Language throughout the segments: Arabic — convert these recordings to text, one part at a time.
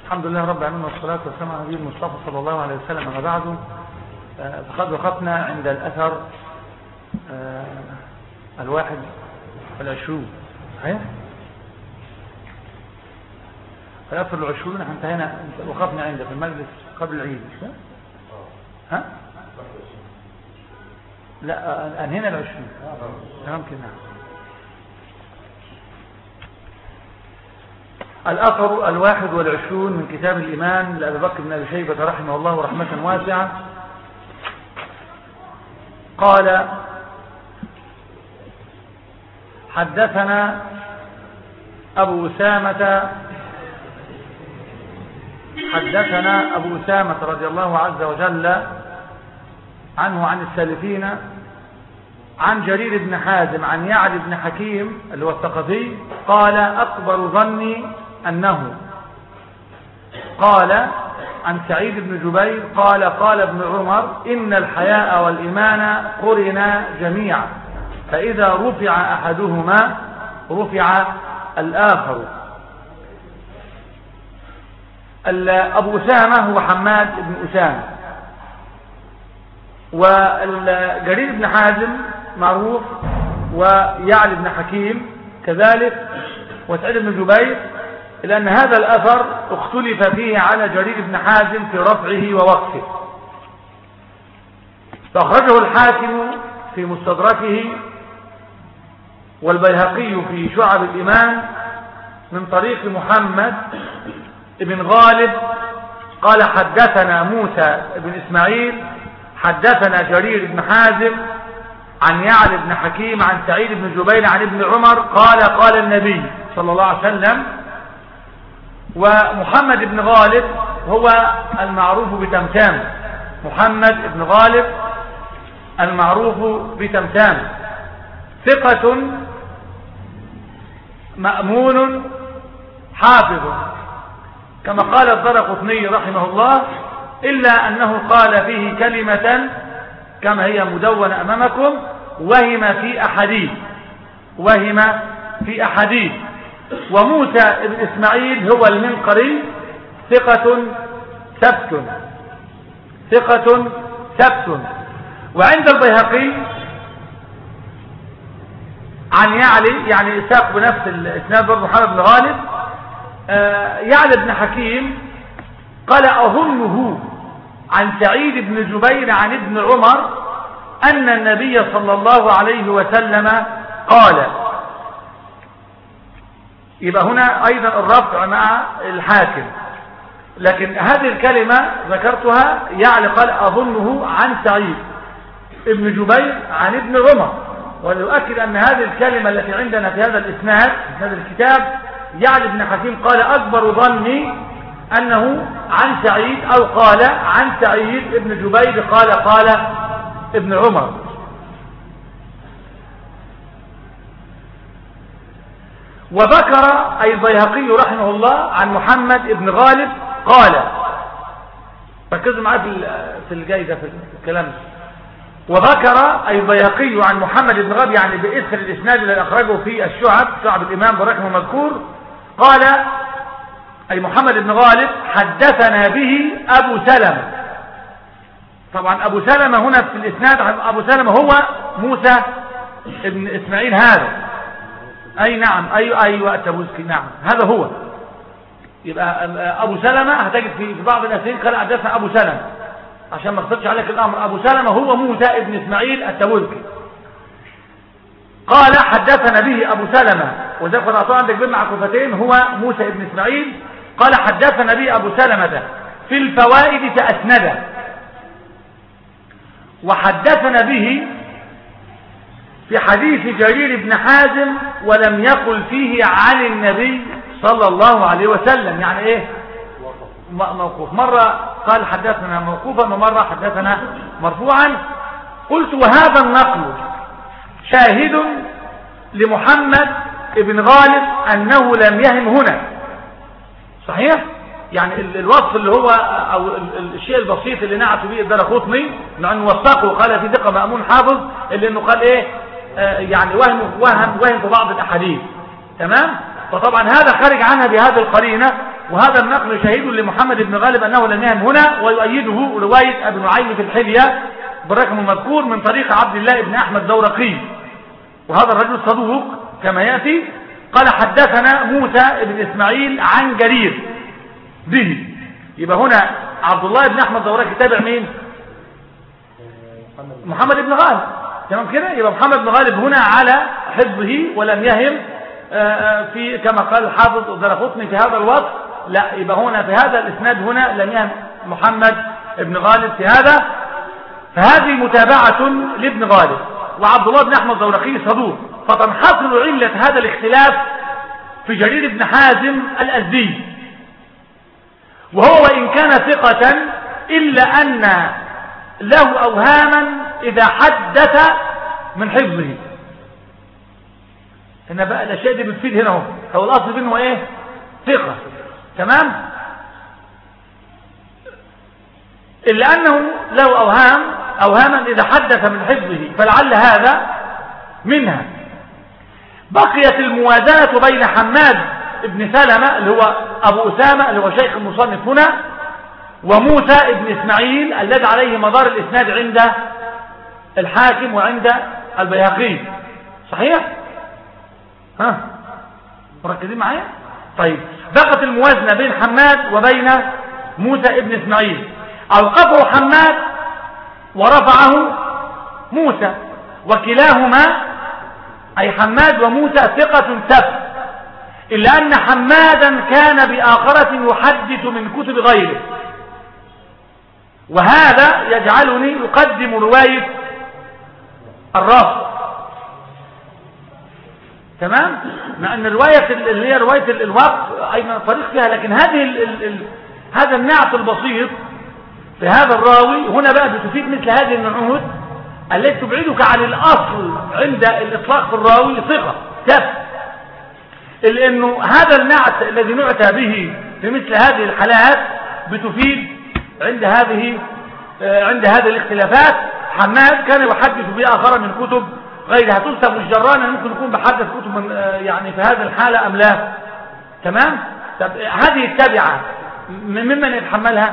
الحمد لله رب العالمين والصلاة والسلام على نبينا المصطفى صلى الله عليه وسلم. أما بعد، فقد وقفنا عند الأثر 21. صحيح؟ الأثر 20 احنا انتهينا، وقفنا عنده في المجلس قبل العيد، مش كده؟ ها؟ لا، أنهينا 20. تمام كده. الأثر 21 من كتاب الإيمان لأبي بكر بن أبي شيبة رحمه الله رحمة واسعة. قال: حدثنا أبو أسامة رضي الله عز وجل عنه عن السالفين عن جرير بن حازم عن يعلى بن حكيم اللي هو الثقفي قال: أكبر ظني أنه قال عن سعيد بن جبير قال: قال ابن عمر: إن الحياء والإيمان قرنا جميعا، فإذا رفع أحدهما رفع الآخر. أبو أسامة هو حماد بن أسامة، وجرير بن حازم معروف، ويعلى بن حكيم كذلك، وسعيد بن جبير، لأن هذا الأثر اختلف فيه على جرير بن حازم في رفعه ووقفه، فأخرجه الحاكم في مستدركه والبيهقي في شعب الإيمان من طريق محمد بن غالب قال: حدثنا موسى بن إسماعيل حدثنا جرير بن حازم عن يعلى بن حكيم عن سعيد بن جبير عن ابن عمر قال: قال النبي صلى الله عليه وسلم. ومحمد بن غالب هو المعروف بتمتام، محمد بن غالب المعروف بتمتام، ثقة مأمون حافظ، كما قال الدرقطني رحمه الله، إلا أنه قال فيه كلمة كما هي مدونة أمامكم: وهم في أحاديث. وموسى بن إسماعيل هو المنقري، ثقة ثبت. وعند البيهقي عن يعلى، يعني إساق بنفس الإسناد برضه محمد بن غالب، يعلى بن حكيم قال: أظنه عن سعيد بن جبير عن ابن عمر أن النبي صلى الله عليه وسلم قال. يبقى هنا أيضا الرفع مع الحاكم، لكن هذه الكلمة ذكرتها يعلى قال: أظنه عن سعيد ابن جبير عن ابن عمر، وليؤكد أن هذه الكلمة التي عندنا في هذا الإسناد في هذا الكتاب يعلى بن حكيم قال: أكبر ظني أنه عن سعيد، أو قال عن سعيد ابن جبير قال ابن عمر. وذكر أي البيهقي رحمه الله عن محمد بن غالب قال، ركزوا معايا في الجايزة في الكلام. وذكر أي البيهقي عن محمد بن غالب، يعني بإثر الإسناد الذي أخرجه في شعب الإمام برحمه مذكور، قال أي محمد بن غالب: حدثنا به أبو سلمة. طبعا أبو سلمة هنا في الإسناد، أبو سلمة هو موسى بن إسماعيل هذا، أي نعم، أيوة التبوذكي، نعم هذا هو. يبقى أبو سلمة هتجد في بعض الأسئلة قال: حدثنا أبو سلمة، عشان ما اختصرش عليك الأمر. أبو سلمة هو موسى بن إسماعيل التبوذكي. قال: حدثنا به أبو سلمة، وذلك قد عندك بين معكوفتين هو موسى بن إسماعيل. قال: حدثنا به أبو سلمة في الفوائد فأسنده، وحدثنا به في حديث جرير بن حازم ولم يقل فيه عن النبي صلى الله عليه وسلم. يعني ايه؟ موقوف. مرة قال حدثنا موقوفا، ومرة حدثنا مرفوعا. قلت: وهذا النقل شاهد لمحمد بن غالب أنه لم يهم هنا. صحيح؟ يعني الوصف اللي هو أو الشيء البسيط اللي نعت به الدرقطني لأنه وثقه وقال في ثقة مأمون حافظ، اللي انه قال ايه؟ يعني وهم في بعض الأحاديث. تمام؟ فطبعا هذا خارج عنها بهذه القرينة وهذا النقل شهيد لمحمد بن غالب أنه لم يهم هنا، ويؤيده رواية ابن نعيم في الحلية بالرقم المذكور من طريق عبد الله بن أحمد دورقي، وهذا الرجل صدوق كما يأتي. قال حدثنا موسى بن إسماعيل عن جرير به. يبقى هنا عبد الله بن أحمد دورقي تابع مين؟ محمد بن غالب، تمام كده. يبقى محمد بن غالب هنا على حفظه ولم يهم في كما قال الحافظ الدرقطني في هذا الوصف، لا، يبقى هنا في هذا الاسناد هنا لم يهم محمد بن غالب في هذا، فهذه متابعة لابن غالب. وعبد الله بن أحمد الدورقي صدوق، فتنحصر علة هذا الاختلاف في جرير بن حازم الأزدي، وهو وإن كان ثقة إلا أن له أوهاما إذا حدث من حفظه. هنا بقى الأشياء دي بتفيد هنا هو الأصل منه إيه؟ ثقة، تمام. إلا أنه له أوهاما إذا حدث من حفظه، فلعل هذا منها. بقيت الموازنة بين حماد بن سلمة اللي هو أبو أسامة اللي هو شيخ المصنف هنا، وموسى بن إسماعيل الذي عليه مدار الإسناد عند الحاكم وعند البيهقي. صحيح؟ ها مركزين معايا؟ طيب، بقت الموازنة بين حماد وبين موسى بن إسماعيل. أوقفه حماد ورفعه موسى، وكلاهما أي حماد وموسى ثقة ثبت، إلا أن حمادا كان بآخرة يحدث من كتب غيره، وهذا يجعلني أقدم رواية الرافع، تمام، مع أن الرواية اللي هي رواية الوقت أيضا طريق فيها، لكن هذا النعت البسيط في هذا الراوي هنا بقى بتفيد مثل هذه النعوت التي تبعدك عن الأصل عند الإطلاق في الراوي ثقة ثبت، لأنه هذا النعت الذي نعتى به في مثل هذه الحالات بتفيد عند هذه الاختلافات. حماد كان يحدث بآخر من كتب غيرها، تنسب الجرانة ممكن يكون بحدث كتب من يعني في هذه الحالة أم لا، تمام. طب هذه التبعة ممن يتحملها؟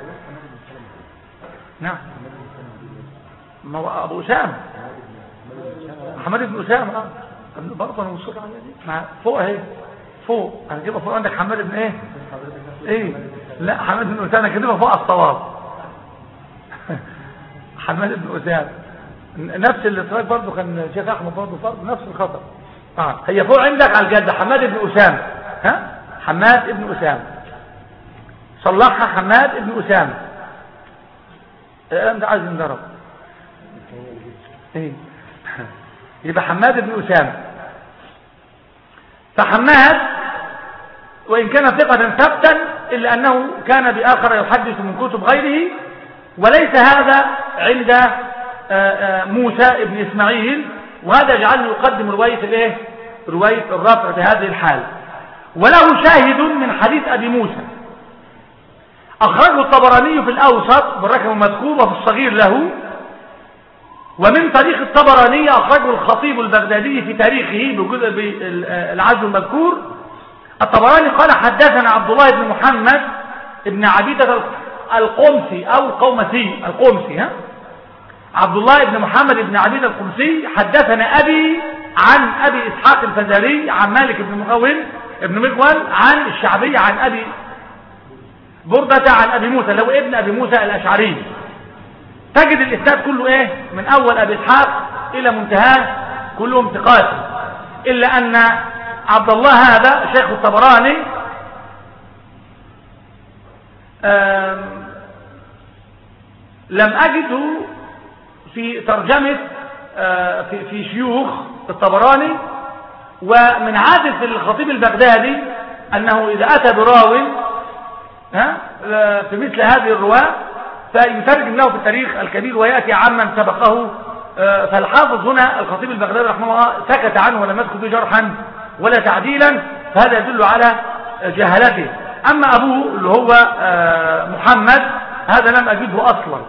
نعم، ما هو أبو أسامة محمد بن أسامة برضه أنا وصلت على دي مع فوق اهي فوق، هنجيبها فوق عندك حماد بن ايه لا حماد بن أسامة كده فوق الصواب حماد بن أسامة نفس الاطلاق برضه كان الشيخ أحمد برضه نفس الخطأ. هي فوق عندك على الجد حماد بن أسامة، ها حماد بن أسامة صلحها حماد بن أسامة. الآن ده عايز نضرب ايه يبقى حماد بن أسامة. فحماد وإن كان ثقة ثبتا إلا أنه كان بآخر يحدث من كتب غيره، وليس هذا عند موسى بن إسماعيل، وهذا يجعله يقدم رواية الرافع في هذه الحال. وله شاهد من حديث أبي موسى أخرجه الطبراني في الأوسط بالرقم المذكور وفي الصغير له، ومن طريق الطبراني أخرجه الخطيب البغدادي في تاريخه بجزء بالعزو المذكور. الطبراني قال حدثنا عبد الله بن محمد بن عبيدة القمسي أو القمسي عبد الله بن محمد بن عبيدة القمسي حدثنا أبي عن أبي إسحاق الفزاري عن مالك بن مغول عن الشعبي عن أبي بردة عن أبي موسى لو ابن أبي موسى الأشعري. تجد الإسناد كله من أول أبي إسحاق إلى منتهاه كلهم ثقات، إلا أن عبد الله هذا شيخ الطبراني لم أجده في ترجمة في شيوخ الطبراني. ومن عادة الخطيب البغدادي أنه إذا أتى براو في مثل هذه الرواة فيترجم له في التاريخ الكبير ويأتي عمن سبقه. فالحافظ هنا الخطيب البغدادي رحمه الله سكت عنه ولم يذكر به جرحا ولا تعديلا، فهذا يدل على جهالته. أما أبوه اللي هو محمد هذا لم أجده أصلا.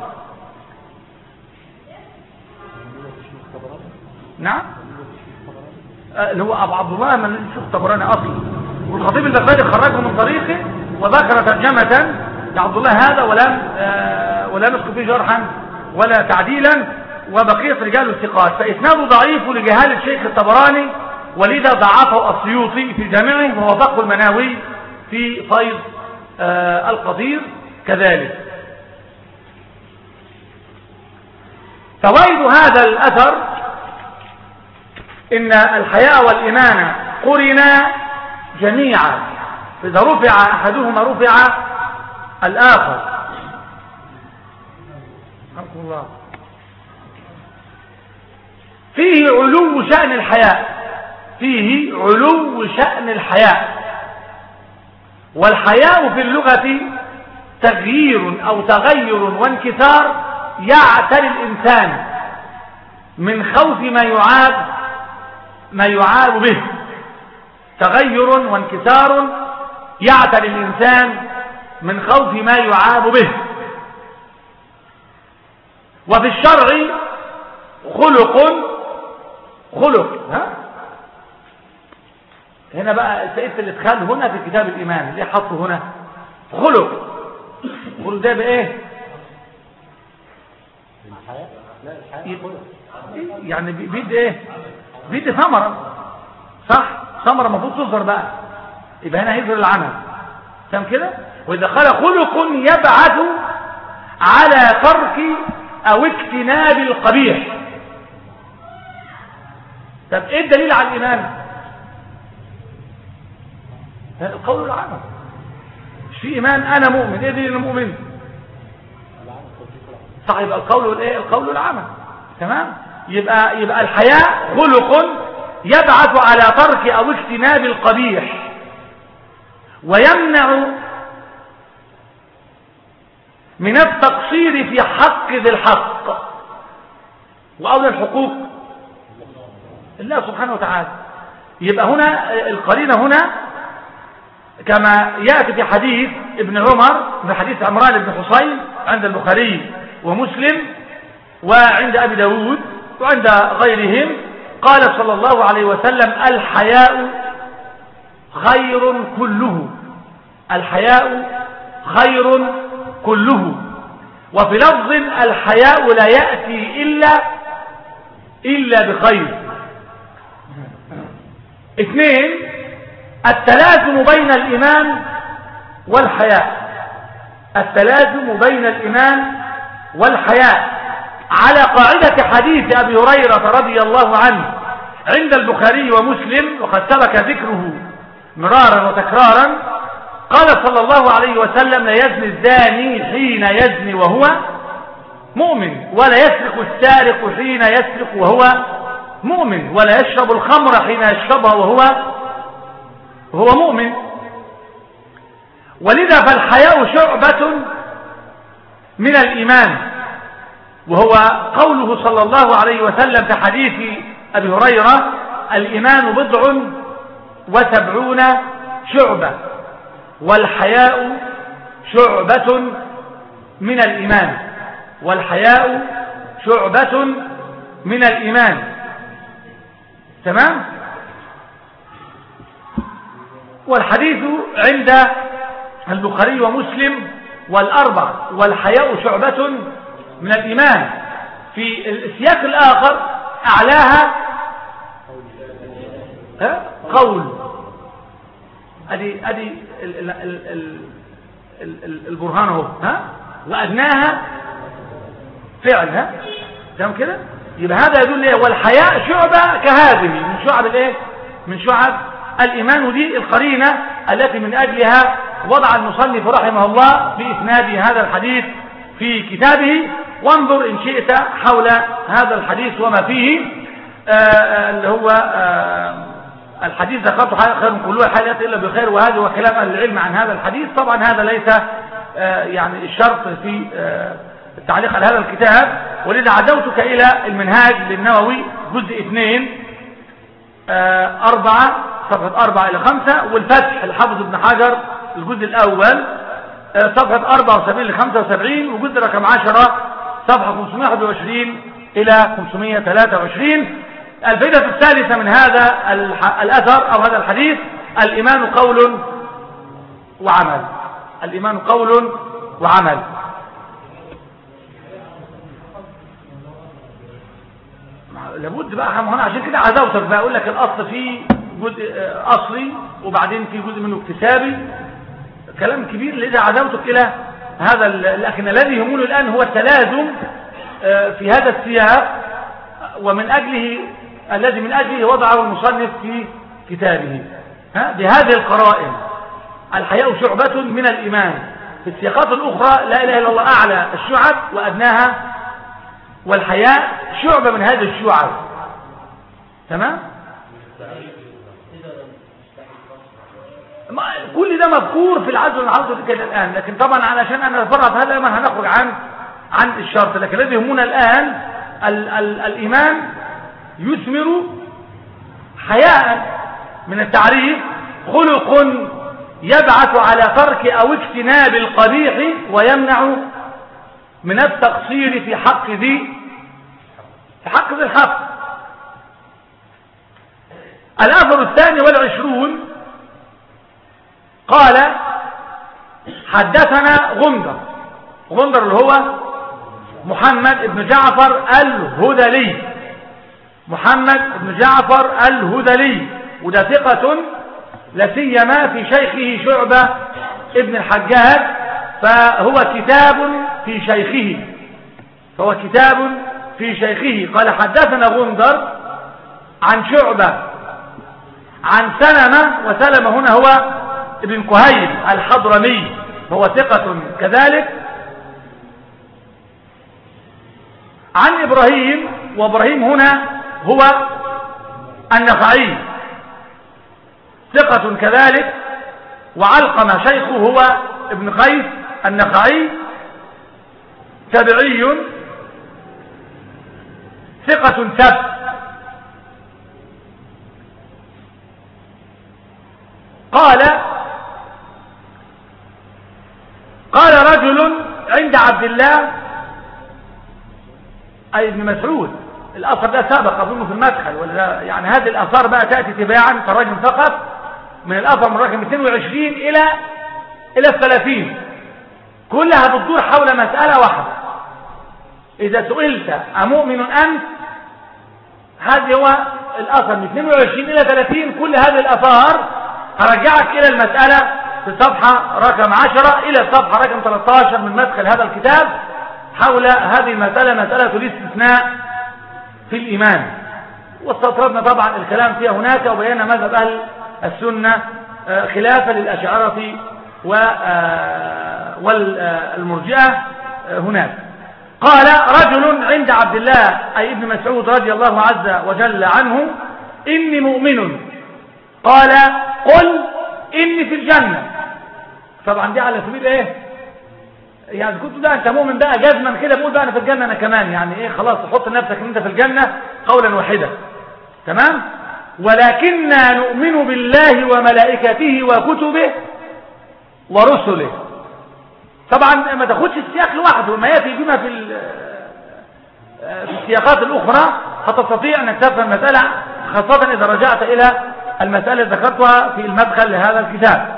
نعم اللي هو أبو عبد الله من شيخ الطبراني أصلا، والخطيب البغدادي خرجه من طريقه وذكر ترجمة لعبد الله هذا ولا نذكر فيه جرحا ولا تعديلا، وبقية رجال الثقات، فإسناده ضعيف لجهالة الشيخ الطبراني، ولذا ضعفه السيوطي في جامعه، ووافقه المناوي في فيض القدير كذلك. فوائد هذا الأثر إن الحياء والإيمان قرنا جميعا، فإذا رفع أحدهما رفع الآخر. رحمكم الله. فيه علو شأن الحياء، فيه علو شأن الحياء. والحياء في اللغة تغيير أو تغير وانكسار يعتري الإنسان من خوف ما يعاب به. تغير وانكسار يعتري الإنسان من خوف ما يعاب به. وفي الشرع خلق هنا بقى سيد الادخال هنا في كتاب الإيمان اللي حطه هنا خلق ده بإيه؟ يعني بيد ايه؟ بيد ثمرة، صح؟ ثمرة المفروض تظهر بقى، يبقى هنا هيظهر العمل، تمام كده؟ وإذا قال خلق يبعث على ترك أو اجتناب القبيح. طب ايه الدليل على الإيمان؟ القول والعمل. مش في إيمان أنا مؤمن، ايه دليل المؤمن؟ صح، يبقى القول والايه؟ القول والعمل، تمام؟ يبقى الحياء خلق يبعث على ترك او اجتناب القبيح، ويمنع من التقصير في حق ذي الحق واولى الحقوق الله سبحانه وتعالى. يبقى هنا القرينه هنا كما ياتي في حديث ابن عمر، في حديث عمران بن حصين عند البخاري ومسلم وعند أبي داود وعند غيرهم، قال صلى الله عليه وسلم الحياء خير كله، الحياء خير كله. وفي لفظ الحياء لا يأتي إلا بخير. 2 التلازم بين الإيمان والحياء، التلازم بين الإيمان والحياء على قاعدة حديث أبي هريرة رضي الله عنه عند البخاري ومسلم، وقد سبق ذكره مرارا وتكرارا. قال صلى الله عليه وسلم لا يزني الزاني حين يزني وهو مؤمن، ولا يسرق السارق حين يسرق وهو مؤمن، ولا يشرب الخمر حين يشربها وهو مؤمن. ولذا فالحياء شعبة من الإيمان، وهو قوله صلى الله عليه وسلم في حديث أبي هريرة الإيمان 70 شعبة، والحياء شعبة من الإيمان، والحياء شعبة من الإيمان، تمام؟ والحديث عند البخاري ومسلم والأربع، والحياء شعبة من الإيمان. في السياق الآخر أعلاها قول، أدي البرهان اهو، وأدناها فعل، تمام كده؟ يبقى هذا يدل ايه؟ والحياء شعبة كهذه من شعب الايه؟ من شعب الإيمان. ودي القرينة التي من أجلها وضع المصنف رحمه الله بإسناد هذا الحديث في كتابه. وانظر إن شئت حول هذا الحديث وما فيه، اللي هو الحديث ذكرته خير كله حالات إلا بخير، وهذا هو كلام أهل العلم عن هذا الحديث. طبعا هذا ليس يعني الشرط في التعليق على هذا الكتاب، ولذا عدوتك إلى المنهاج للنووي جزء 2 4 صفحة 4 إلى 5، والفتح الحافظ ابن حجر الجزء الأول صفحة 74 إلى 75، وجزء رقم 10 صفحة 521 إلى 523. الفائدة الثالثة من هذا الأثر أو هذا الحديث: الإيمان قول وعمل. الإيمان قول وعمل. لابد بقى هنا عشان كده عزوتك بقى اقول لك الاصل فيه جزء اصلي وبعدين في جزء منه اكتسابي، كلام كبير. لذا عزوتك الى هذا، لكن الذي يهمني الان هو التلازم في هذا السياق، ومن اجله الذي من اجله وضعه المصنف في كتابه بهذه القرائن. الحياء شعبة من الإيمان. في السياقات الأخرى لا إله إلا الله أعلى الشعب وأدناها، والحياء شعبة من هذه الشعب. تمام؟ كل ده مذكور في العزل والعرض كده الآن، لكن طبعا علشان أنا أفرط هذا ما هنخرج عن الشرط. لكن الذي يهمنا الآن الإيمان يثمر حياء من التعريف خلق يبعث على ترك أو اجتناب القبيح ويمنع من التقصير في حق ذي الحق. الأثر 22 قال حدثنا غندر اللي هو محمد بن جعفر الهذلي، محمد بن جعفر الهذلي، وده ثقة لا سيما في شيخه شعبة ابن الحجاج، فهو كتاب في شيخه. قال حدثنا غندر عن شعبة عن سلمة، وسلمة هنا هو ابن كهيل الحضرمي، هو ثقة كذلك، عن إبراهيم، وإبراهيم هنا هو النخعي ثقة كذلك، وعلقمة شيخه هو ابن قيس النخعي تابعي ثقة ثبت. قال رجل عند عبد الله أي ابن مسعود، الأثر ده سابق أظن في المدخل، ولا يعني هذه الآثار بقى تأتي تباعا كالرجل فقط، من الأثر من رقم 22 إلى 30 كلها بتدور حول مسألة واحدة. إذا سئلت أمؤمن أنت، هذا هو الأثر من 22 إلى 30. كل هذه الآثار هرجعك إلى المسألة في الصفحة رقم 10 إلى الصفحة رقم 13 من مدخل هذا الكتاب حول هذه المسألة، مسألة الاستثناء في الإيمان. واستطردنا طبعا الكلام فيها هناك، وبينا مذهب أهل السنة خلافا للأشاعرة والمرجئة هناك. قال رجل عند عبد الله أي ابن مسعود رضي الله عز وجل عنه إني مؤمن. قال قل إني في الجنة. طبعا دي على سبيل إيه؟ يعني كنت بقى أنت مؤمن بقى جزما كده، بقول بقى أنا في الجنة أنا كمان، يعني إيه خلاص تحط نفسك إن أنت في الجنة قولا واحدا. تمام؟ ولكننا نؤمن بالله وملائكته وكتبه ورسله. طبعا ما تاخدش السياق لوحده، ما يأتي بما في السياقات الأخرى هتستطيع أن تفهم المسألة، خاصة إذا رجعت إلى المسألة اللي ذكرتها في المدخل لهذا الكتاب.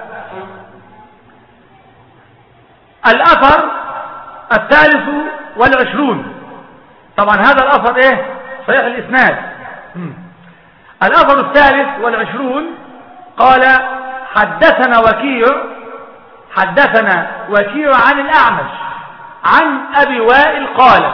الأثر 23 طبعا هذا الأثر إيه؟ صحيح الإسناد. الأثر 23 قال حدثنا وكيع عن الأعمش عن أبي وائل قال.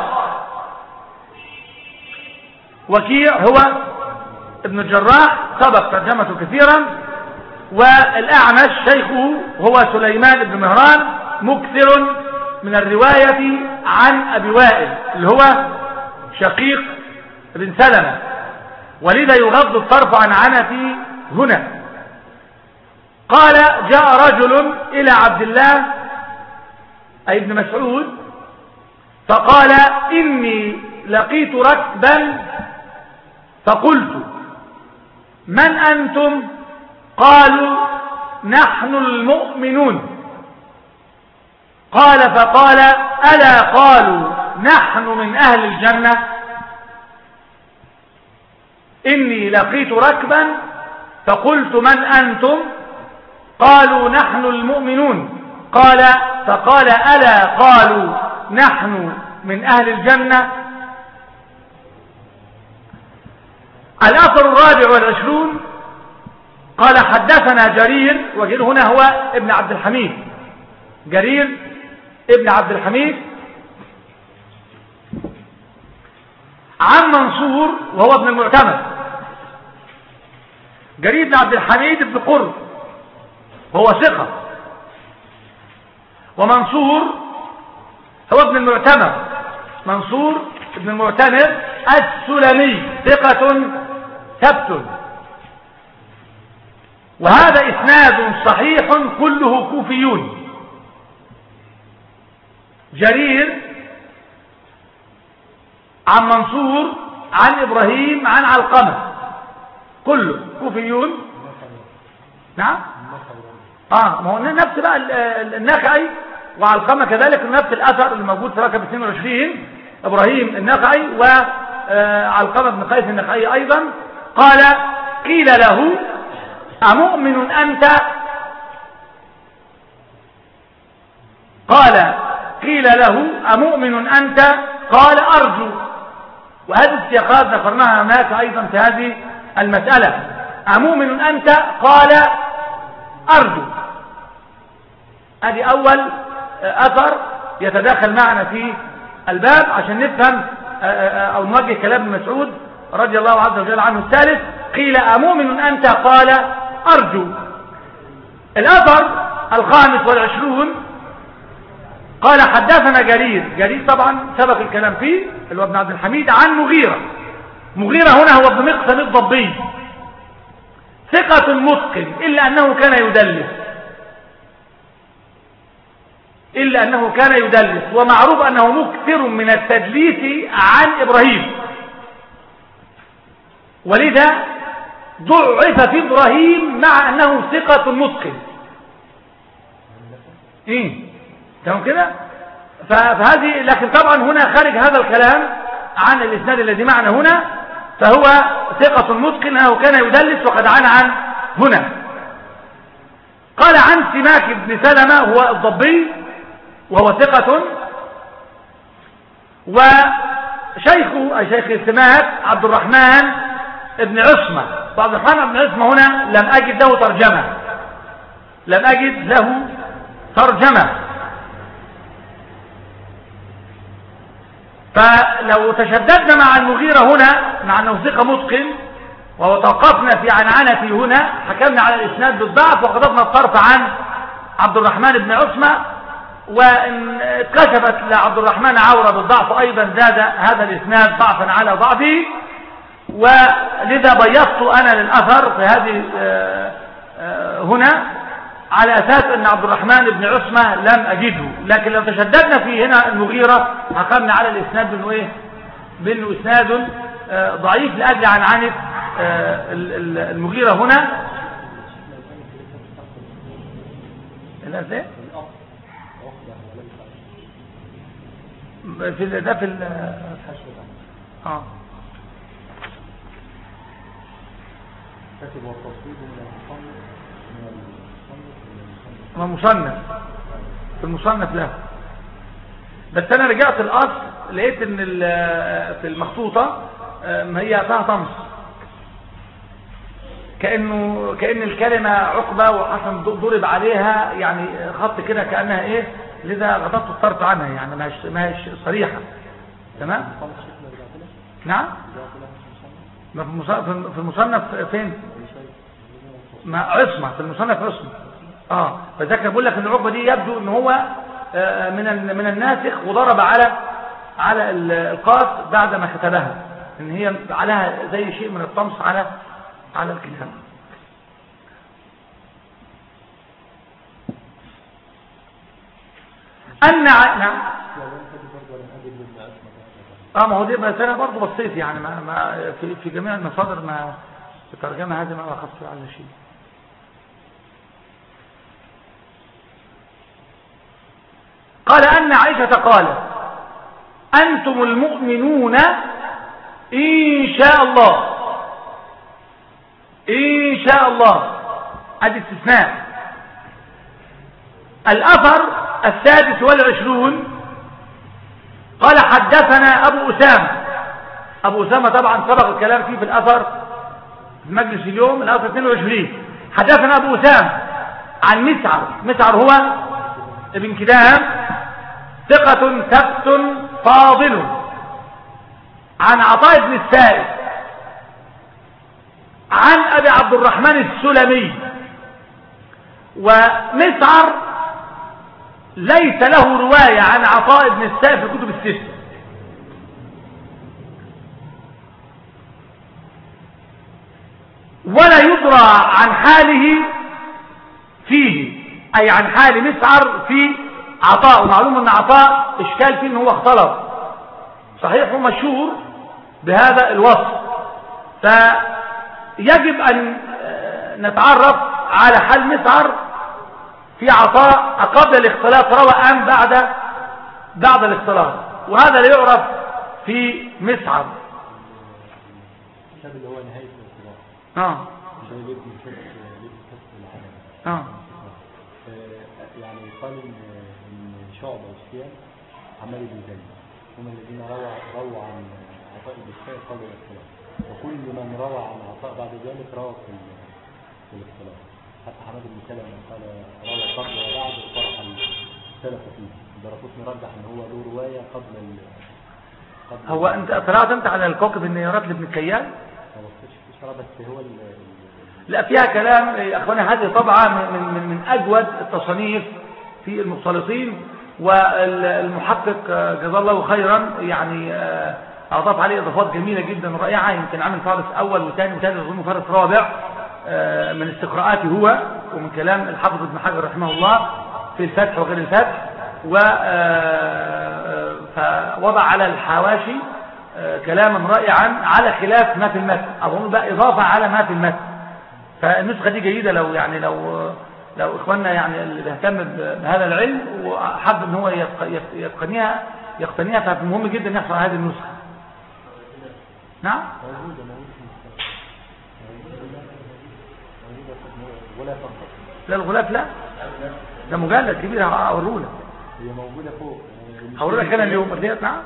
وكيع هو ابن الجراح سبق ترجمته كثيرا، والأعمش شيخه هو سليمان بن مهران مكثر من الرواية عن أبي وائل اللي هو شقيق بن سلمة، ولذا يغض الطرف عن عنتي هنا. قال جاء رجل إلى عبد الله أي ابن مسعود فقال إني لقيت ركبا فقلت من أنتم؟ قالوا نحن المؤمنون. قال فقال ألا قالوا نحن من أهل الجنة؟ إني لقيت ركبا فقلت من أنتم؟ قالوا نحن المؤمنون. فقال ألا قالوا نحن من أهل الجنة. الأثر 24 قال حدثنا جرير، وجرير هنا هو ابن عبد الحميد، جرير ابن عبد الحميد عن منصور وهو ابن المعتمد. جرير بن عبد الحميد بن قرب وهو ثقة، ومنصور هو ابن المعتمد، منصور ابن المعتمد السلمي ثقة ثبت، وهذا إسناد صحيح كله كوفيون. جرير عن منصور عن إبراهيم عن علقمة كله كوفيون. نعم ما هو نفس بقى النخعي وعلقمة كذلك نفس الأثر اللي موجود في رقم 22، إبراهيم النخعي وعلقمة بن قيس النخعي أيضا. قال قيل له أمؤمن أنت؟ قال قيل له أمؤمن أنت؟ قال أرجو. وهذه السياقات ذكرناها هناك أيضا في هذه المسألة. أمؤمن أنت؟ قال أرجو. هذه أول أثر يتداخل معنا في الباب عشان نفهم أو نوجه كلام ابن مسعود رضي الله عز وجل عنه. الثالث قيل أمؤمن أنت؟ قال أرجو. الأثر 25 قال حدثنا جرير طبعا سبق الكلام فيه اللي هو ابن عبد الحميد عن مغيرة هنا هو ابن مقسم الضبي ثقة متقن إلا أنه كان يدلس ومعروف أنه مكثر من التدليس عن إبراهيم، ولذا ضعف في إبراهيم مع أنه ثقة متقن. تمام كده؟ فهذه لكن طبعا هنا خارج هذا الكلام عن الإسناد الذي معنا هنا، فهو ثقة متقن أنه كان يدلس وقد عانى عن هنا. قال عن سماك بن سلمة هو الضبي وهو ثقة، وشيخه أي شيخ سماك عبد الرحمن ابن عصمة. وعبد الرحمن بن عصمة هنا لم أجد له ترجمة. فلو تشددنا مع المغيرة هنا مع أنه ثقة متقن وتوقفنا في عنعنته هنا حكمنا على الإسناد بالضعف وقضبنا الطرف عن عبد الرحمن بن عصمة، وإن اتكشفت لعبد الرحمن عورة بالضعف أيضا زاد هذا الإسناد ضعفا على ضعفه. ولذا بيضت أنا للأثر في هذه هنا على أساس أن عبد الرحمن بن عصمة لم أجده، لكن لو تشددنا في هنا المغيرة حكمنا على الإسناد بأنه إسناد ضعيف لأجل عنعنة المغيرة هنا. في ده في مصنف في المصنف له. بس انا رجعت الاصل لقيت ان في المخطوطه هي فيها طمس كأن الكلمه عقبه وحسن ضرب عليها يعني خط كده كانها ايه، لذا غضبت الطرف عنها يعني ما هيش صريحه. تمام. نعم. في المصنف فين؟ ما عصمه في المصنف عصمه. فذاك بقول لك ان العقبه دي يبدو ان هو من الناسخ وضرب على القاف بعد ما كتبها، ان هي عليها زي شيء من الطمس على الكتاب. نعم. ما هو دي بس انا برضه بصيت يعني ما في جميع المصادر ما الترجمه هذه ما اخذت على شيء. قال أن عائشة قالت أنتم المؤمنون إن شاء الله. هذا استثناء. الأثر 26 قال حدثنا أبو أسامة. أبو أسامة طبعا سبق الكلام فيه في الأثر في مجلس اليوم، الأثر 22. حدثنا أبو أسامة عن مسعر. مسعر هو ابن كدام ثقة ثبت فاضل عن عطاء بن السائب عن أبي عبد الرحمن السلمي. ومسعر ليس له رواية عن عطاء بن السائب في كتب الستة، ولا يدرى عن حاله فيه، أي عن حال مسعر في عطاء. ومعلوم أن عطاء إشكال فيه أنه هو اختلط، صحيح هو مشهور بهذا الوصف. فيجب أن نتعرف على حال مسعر في عطاء قبل الاختلاط روى أم بعد الاختلاط، وهذا لا يعرف في مسعر. اللي هو نهاية الاختلاط يعني يقال ان شعبة وسفيان عمال بن زيد هم الذين رووا عن عطاء بن السائب قبل الاختلاط، وكل من روى عن عطاء بعد ذلك روى في الاختلاط. حتى حماد بن سلمة قال روى قبل وبعد وطرح السلف فيه. الدرقطني رجح ان هو له رواية قبل هو انت اطلعت انت على الكوكب النيرات لابن كيان؟ ما بصيتش في شرع، بس هو لا فيها كلام يا اخواني. هذه طبعا من اجود التصانيف في المختلطين، والمحقق جزاه الله خيرا يعني اضاف عليه اضافات جميله جدا ورائعه. يمكن عامل فارس اول وثاني وثالث وظن فارس رابع من استقراءاته هو ومن كلام الحافظ ابن حجر رحمه الله في الفتح وغير الفتح. فوضع على الحواشي كلاما رائعا على خلاف ما في المتن، اظن بقى اضافه على ما في المتن. فالنسخه دي جيده لو اخواننا يعني اللي بيهتم بهذا العلم وحب ان هو يقتنيها فمهم جدا يحصل على هذه النسخه. نعم لا الغلاف لا، ده مجلد كبير هوريه لك. هي موجوده فوق هوريه لك انا اليوم ديت. نعم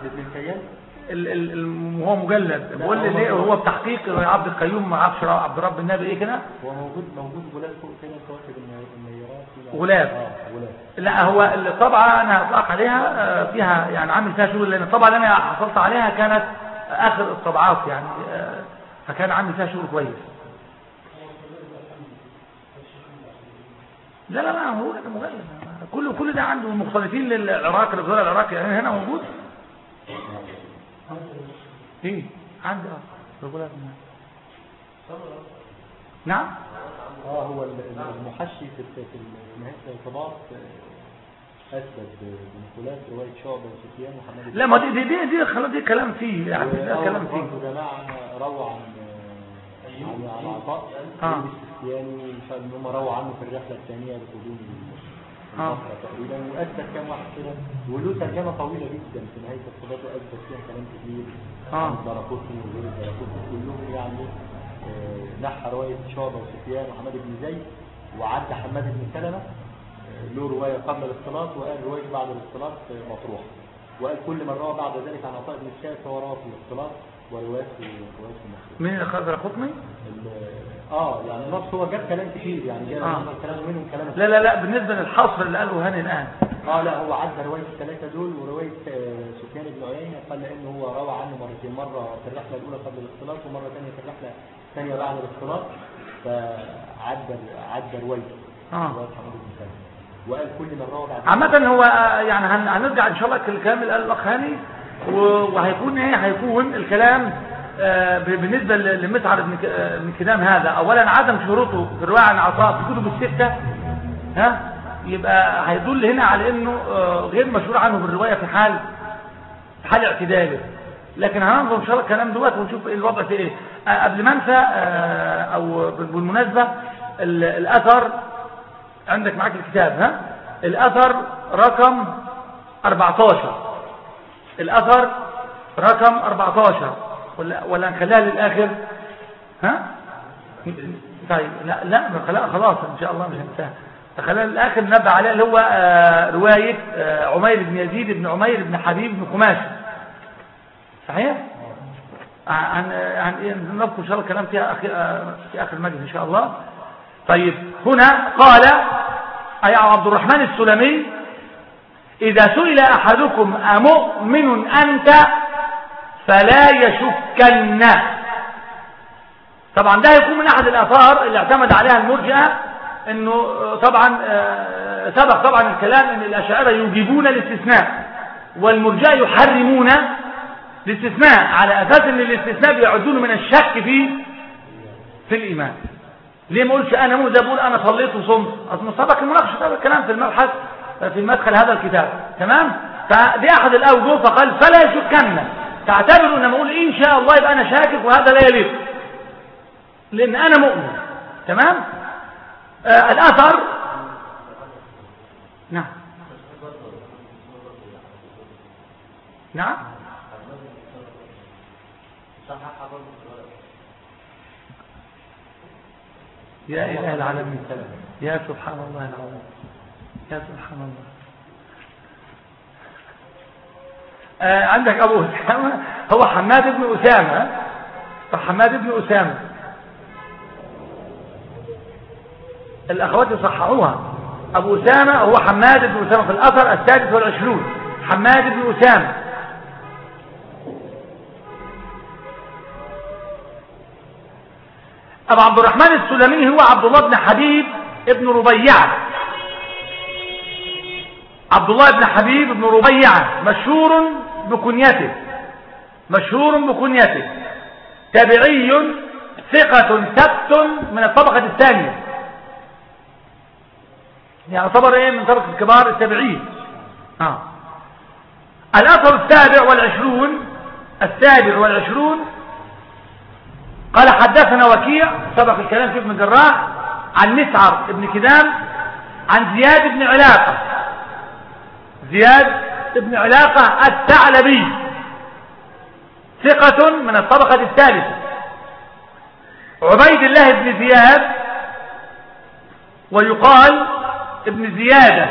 هو مجلد بقول لي هو بتحقيق عبد القيوم، ما اعرفش عبد رب النبي ايه كده. هو موجود غلاف فوق كده كواكب النيرات غلاف. لا هو الطبعه انا اطلق عليها فيها يعني عامل فيها شغل، لان الطبعه اللي انا حصلت عليها كانت اخر الطبعات يعني، فكان عامل فيها شغل كويس. لا هو ده مجلد كل ده عنده مختلفين للعراق للغزال العراقي يعني هنا موجود. ايه عندي نعم هو المحشي في نهاية الارتباط اثبت بنقولات رواية شعبة وسفيان وحماد. لا ما دي خلاص دي كلام فيه يعني ده كلام فيه. جماعة روى عن عطاء السفياني ان هم رووا عنه في الرحلة الثانية لقدوم البصرة تقريبا، واثبت كام واحد كده وله ترجمة طويلة جدا في نهاية الارتباط واثبت فيها كلام كتير عن الدرقطني وغير الدرقطني كلهم يعني نحى رواية شعبة وسفيان وحماد بن زيد، وعد حماد بن سلمة له رواية قبل الاختلاط، وقال رواية بعد الاختلاط مطروحة، وقال كل من روى بعد ذلك عن عطاء بن السائب فهو روى في الاختلاط وروايات في المختلط. مين اللي خد الخطمي؟ يعني نص هو جاب كلام كتير يعني جاب كلام منهم كلام. لا بالنسبة للحصر اللي قاله هاني الآن لا هو عدى رواية الثلاثة دول ورواية سفيان بن عيينة قال لأنه هو روى عنه مرتين، مرة في الرحلة الأولى قبل الاختلاط ومرة ثانية في الرحلة الثانية بعد الاختلاط، فعدى روايته حماد بن سلمة وقال كل من روى بعد. عامة هو يعني هنرجع إن شاء الله الكلام اللي قاله الأخ هاني، وهيكون هيكون الكلام بالنسبة لمسعر بن كدام هذا. أولا عدم شروطه في الرواية عن عطاء في كتب الستة يبقى هيدل هنا على انه غير مشهور عنه بالرواية في حال اعتداله. لكن هننظر ان شاء الله الكلام دوت ونشوف الوضع في ايه. قبل ما انسى او بالمناسبة الاثر عندك معاك الكتاب الاثر رقم 14 الاثر رقم 14 ولا نخليها للاخر طيب لا خلاص ان شاء الله مش هنساها. خلينا الآخر نبدأ عليه اللي هو رواية عمير بن يزيد بن عمير بن حبيب بن خماسي. صحيح؟ عن نذكر إن شاء الله الكلام فيها في آخر المجلس إن شاء الله. طيب هنا قال أي عبد الرحمن السلمي: إذا سئل أحدكم أمؤمن أنت فلا يشكن. طبعا ده يكون من أحد الآثار اللي اعتمد عليها المرجئة، انه طبعا سبق طبعا الكلام ان الاشاعرة يوجبون الاستثناء والمرجئة يحرمون الاستثناء، على اساس ان الاستثناء بيعدونه من الشك في الايمان. ليه ما اقولش انا مو زي بقول انا صليت وصمت؟ اصل سبق المناقشه هذا الكلام في المبحث في مدخل هذا الكتاب، تمام؟ فدي احد الاوجه، فقال فلا يشكن، تعتبروا ان ما اقول ان شاء الله يبقى انا شاكك، وهذا لا يليق لان انا مؤمن، تمام؟ الأثر. نعم نعم يا إله العالمين، يا سبحان الله العظيم، يا سبحان الله. عندك أبو أسامة هو حماد بن أسامة، فحماد بن أسامة الأخوات يصححوها. أبو أسامة هو حماد بن أسامة في الأثر 26، حماد بن أسامة. أبو عبد الرحمن السلمي هو عبد الله بن حبيب ابن ربيعة، عبد الله بن حبيب بن ربيعة، مشهور بكنيته، مشهور بكنيته، تابعي ثقة ثبت من الطبقة الثانية، يعتبر ايه من طبقة الكبار التابعين. الأثر 27 قال حدثنا وكيع، سبق الكلام في ابن الجراح، عن مسعر ابن كدام، عن زياد بن علاقة، زياد بن علاقة الثعلبي، ثقة من الطبقة الثالثة. عبيد الله بن زياد، ويقال ابن زيادة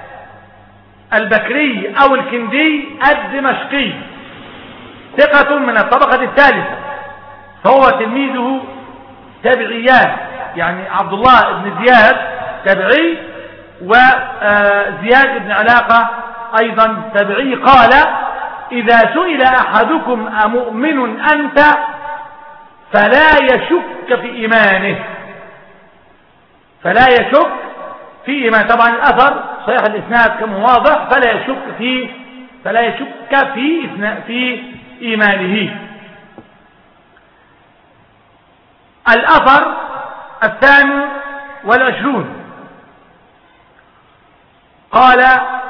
البكري أو الكندي الدمشقي، ثقة من الطبقة الثالثة، فهو تلميذه تابعيان، يعني عبد الله بن زياد تابعي، وزياد بن علاقة أيضا تابعي. قال: إذا سئل أحدكم أمؤمن أنت فلا يشك في إيمانه، فلا يشك في إيمان. طبعا الأثر صحيح الإسناد كما واضح، فلا يشك في إيمانه. الأثر 22 قال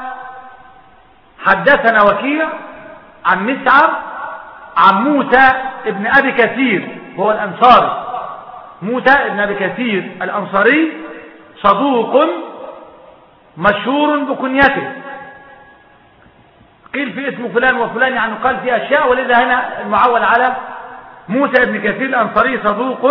حدثنا وكيع عن مسعر عن موسى ابن أبي كثير، هو الأنصاري، موسى ابن أبي كثير الأنصاري، صدوق مشهور بكنيته. قيل في اسم فلان وفلان، يعني قال في أشياء، ولذا هنا المعول على موسى ابن كثير الأنصاري، صدوق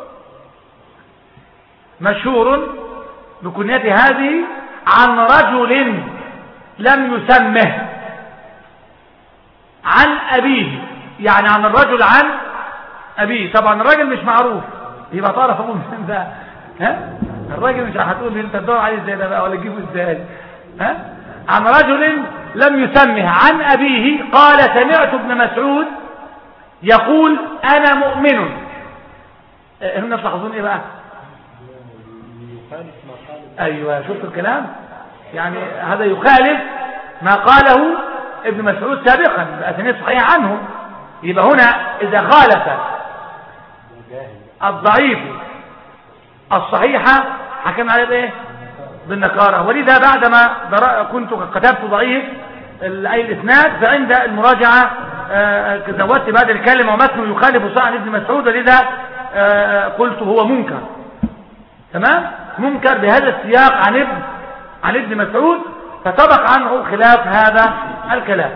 مشهور بكنيته هذه، عن رجل لم يسمه، عن أبيه، يعني عن الرجل عن أبيه. طبعا الرجل مش معروف، يبقى طارف أبوه من ده، الراجل مش هتقول انت تدور عليه ازاي ده بقى ولا تجيبه ازاي. عن رجل لم يسمه، عن أبيه قال: سمعت ابن مسعود يقول: أنا مؤمن. هنا تلاحظون ايه بقى؟ ايوه، شفت الكلام، يعني هذا يخالف ما قاله ابن مسعود سابقا بأسانيد صحيحة عنه. يبقى هنا إذا خالف الضعيف الصحيحة حكم عليه بايه؟ بالنكارة. ولذا بعدما كنت كتبت ضعيف أي الإسناد، فعند المراجعة زودت بعد الكلمة ومتنه يخالف صحيح ابن مسعود، ولذا قلت هو منكر، تمام، منكر بهذا السياق عن ابن مسعود، فسبق عنه خلاف هذا الكلام.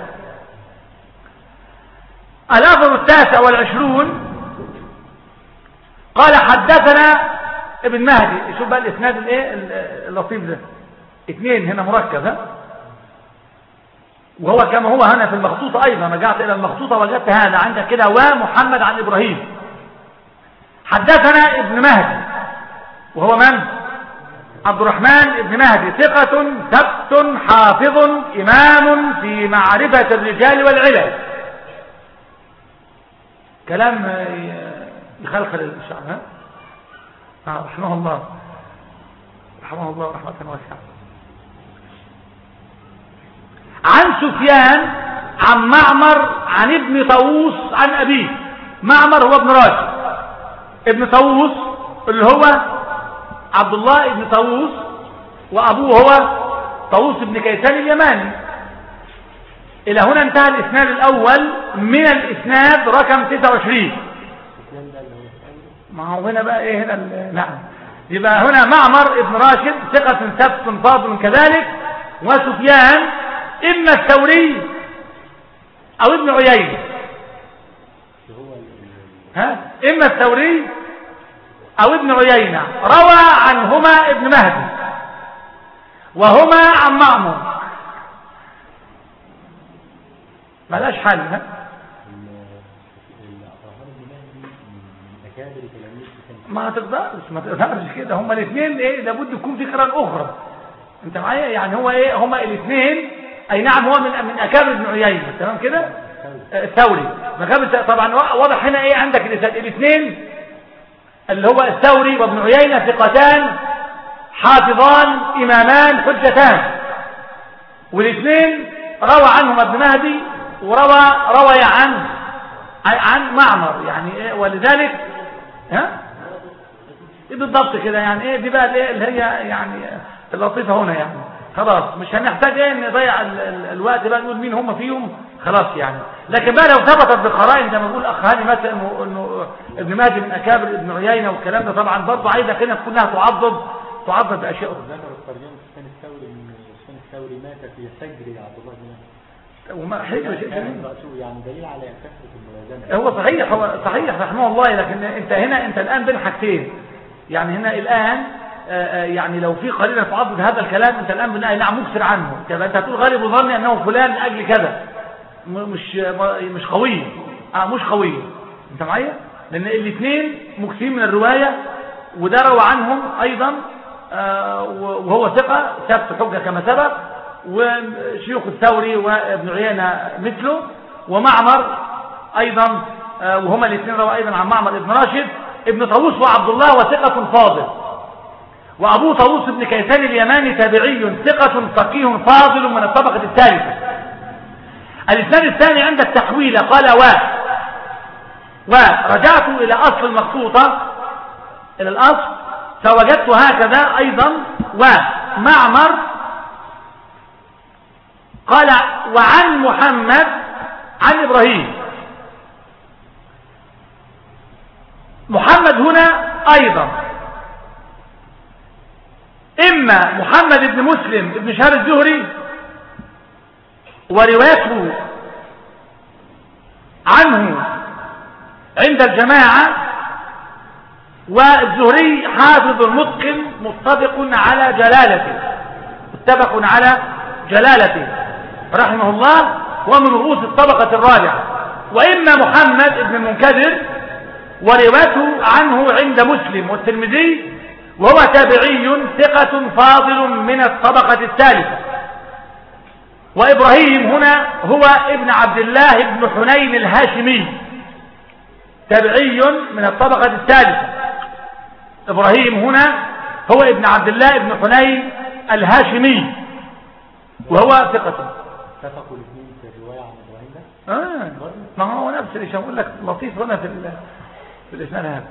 الأثر 29 قال حدثنا ابن مهدي. شوف بقى الاسناد الايه اللطيف ده، 2 هنا مركب ها، وهو كما هو هنا في المخطوطة أيضا. رجعت إلى المخطوطة وجدت هذا عندك كده، ومحمد عن إبراهيم. حدثنا ابن مهدي وهو من؟ عبد الرحمن ابن مهدي، ثقة ثبت حافظ إمام في معرفة الرجال والعلل. كلام يخلخل الشعب ها. رحمه الله رحمه الله رحمة واسعة. عن سفيان عن معمر عن ابن طاووس عن أبيه. معمر هو ابن راشد، ابن طاووس اللي هو عبد الله ابن طاووس، وأبوه هو طاووس بن كيسان اليماني. إلى هنا انتهى الإسناد الأول من الإسناد رقم 29. ما هو هنا بقى إيه هنا نعم، يبقى هنا معمر ابن راشد ثقة ثبت فاضل كذلك، وسفيان إما الثوري أو ابن عيينة، إما الثوري أو ابن عيينة، روى عنهما ابن مهدي وهما عن معمر. ملاش حل ما تقدرش كده. هما الاثنين ايه لابد يكون في قران اخرى. انت معايا يعني؟ هو ايه هما الاثنين؟ اي نعم، هو من اكابر ابن عيينة تمام كده. الثوري طبعا واضح هنا ايه عندك الاثنين اللي هو الثوري وابن عيينة ثقتان حافظان امامان حجتان، والاثنين روى عنهم ابن مهدي وروى عن معمر يعني ايه. ولذلك ايه بالضبط كده يعني ايه دي بقى ايه اللي هي يعني اللطيفه هنا يعني. خلاص مش هنحتاج ايه نضيع الوقت بقى نقول مين هم فيهم خلاص يعني. لكن بقى لو ثبتت بقرائن زي ما بيقول اخ هاني مثلا انه ابن مهدي من اكابر ابن عيينة والكلام ده، طبعا برضه عايزه كده كلها تعضد باشياء اخرى. ذكر الترجمه سفيان الثوري ان سفيان الثوري مات في حجر عبد الله بن مسعود، وما حجر شيء يعني دليل على كثره الملازمه. هو صحيح رحمه الله. لكن انت الان بين حاجتين يعني. هنا الان يعني لو في قليلا تعضد هذا الكلام انت الان بناء نعم مكسر عنه. انت هتقول غالب ظني انه فلان لاجل كذا، مش قوي مش قوي. انت معايا؟ لان الاثنين مكسرين من الروايه، وده روى عنهم ايضا وهو ثقه ثبت حجه كما سبق، وشيوخ الثوري وابن عيينة مثله، ومعمر ايضا وهما الاثنين روى ايضا عن معمر ابن راشد. ابن طاووس وعبد الله وثقة فاضل، وابوه طاووس بن كيسان اليماني تابعي ثقة فقيه فاضل من الطبقة الثالثة. الإسناد الثاني عند التحويل قال ورجعت إلى أصل المخطوطة إلى الأصل فوجدت هكذا أيضا. ومعمر قال وعن محمد عن إبراهيم. محمد هنا أيضا إما محمد بن مسلم بن شهاب الزهري وروايته عنه عند الجماعة، والزهري حافظ متقن متفق على جلالته رحمه الله، ومن رؤوس الطبقة الرابعة. وإما محمد بن المنكدر وروايته عنه عند مسلم والترمذي، وهو تابعي ثقة فاضل من الطبقة الثالثة. وإبراهيم هنا هو ابن عبد الله بن حنين الهاشمي، تابعي من الطبقة الثالثة. إبراهيم هنا هو ابن عبد الله بن حنين الهاشمي، وهو ثقة. اتفقوا الاثنين في الرواية عن إبراهيم ده؟ ما هو نفس اللي هقول لك لطيف هنا في الإسناد هذا.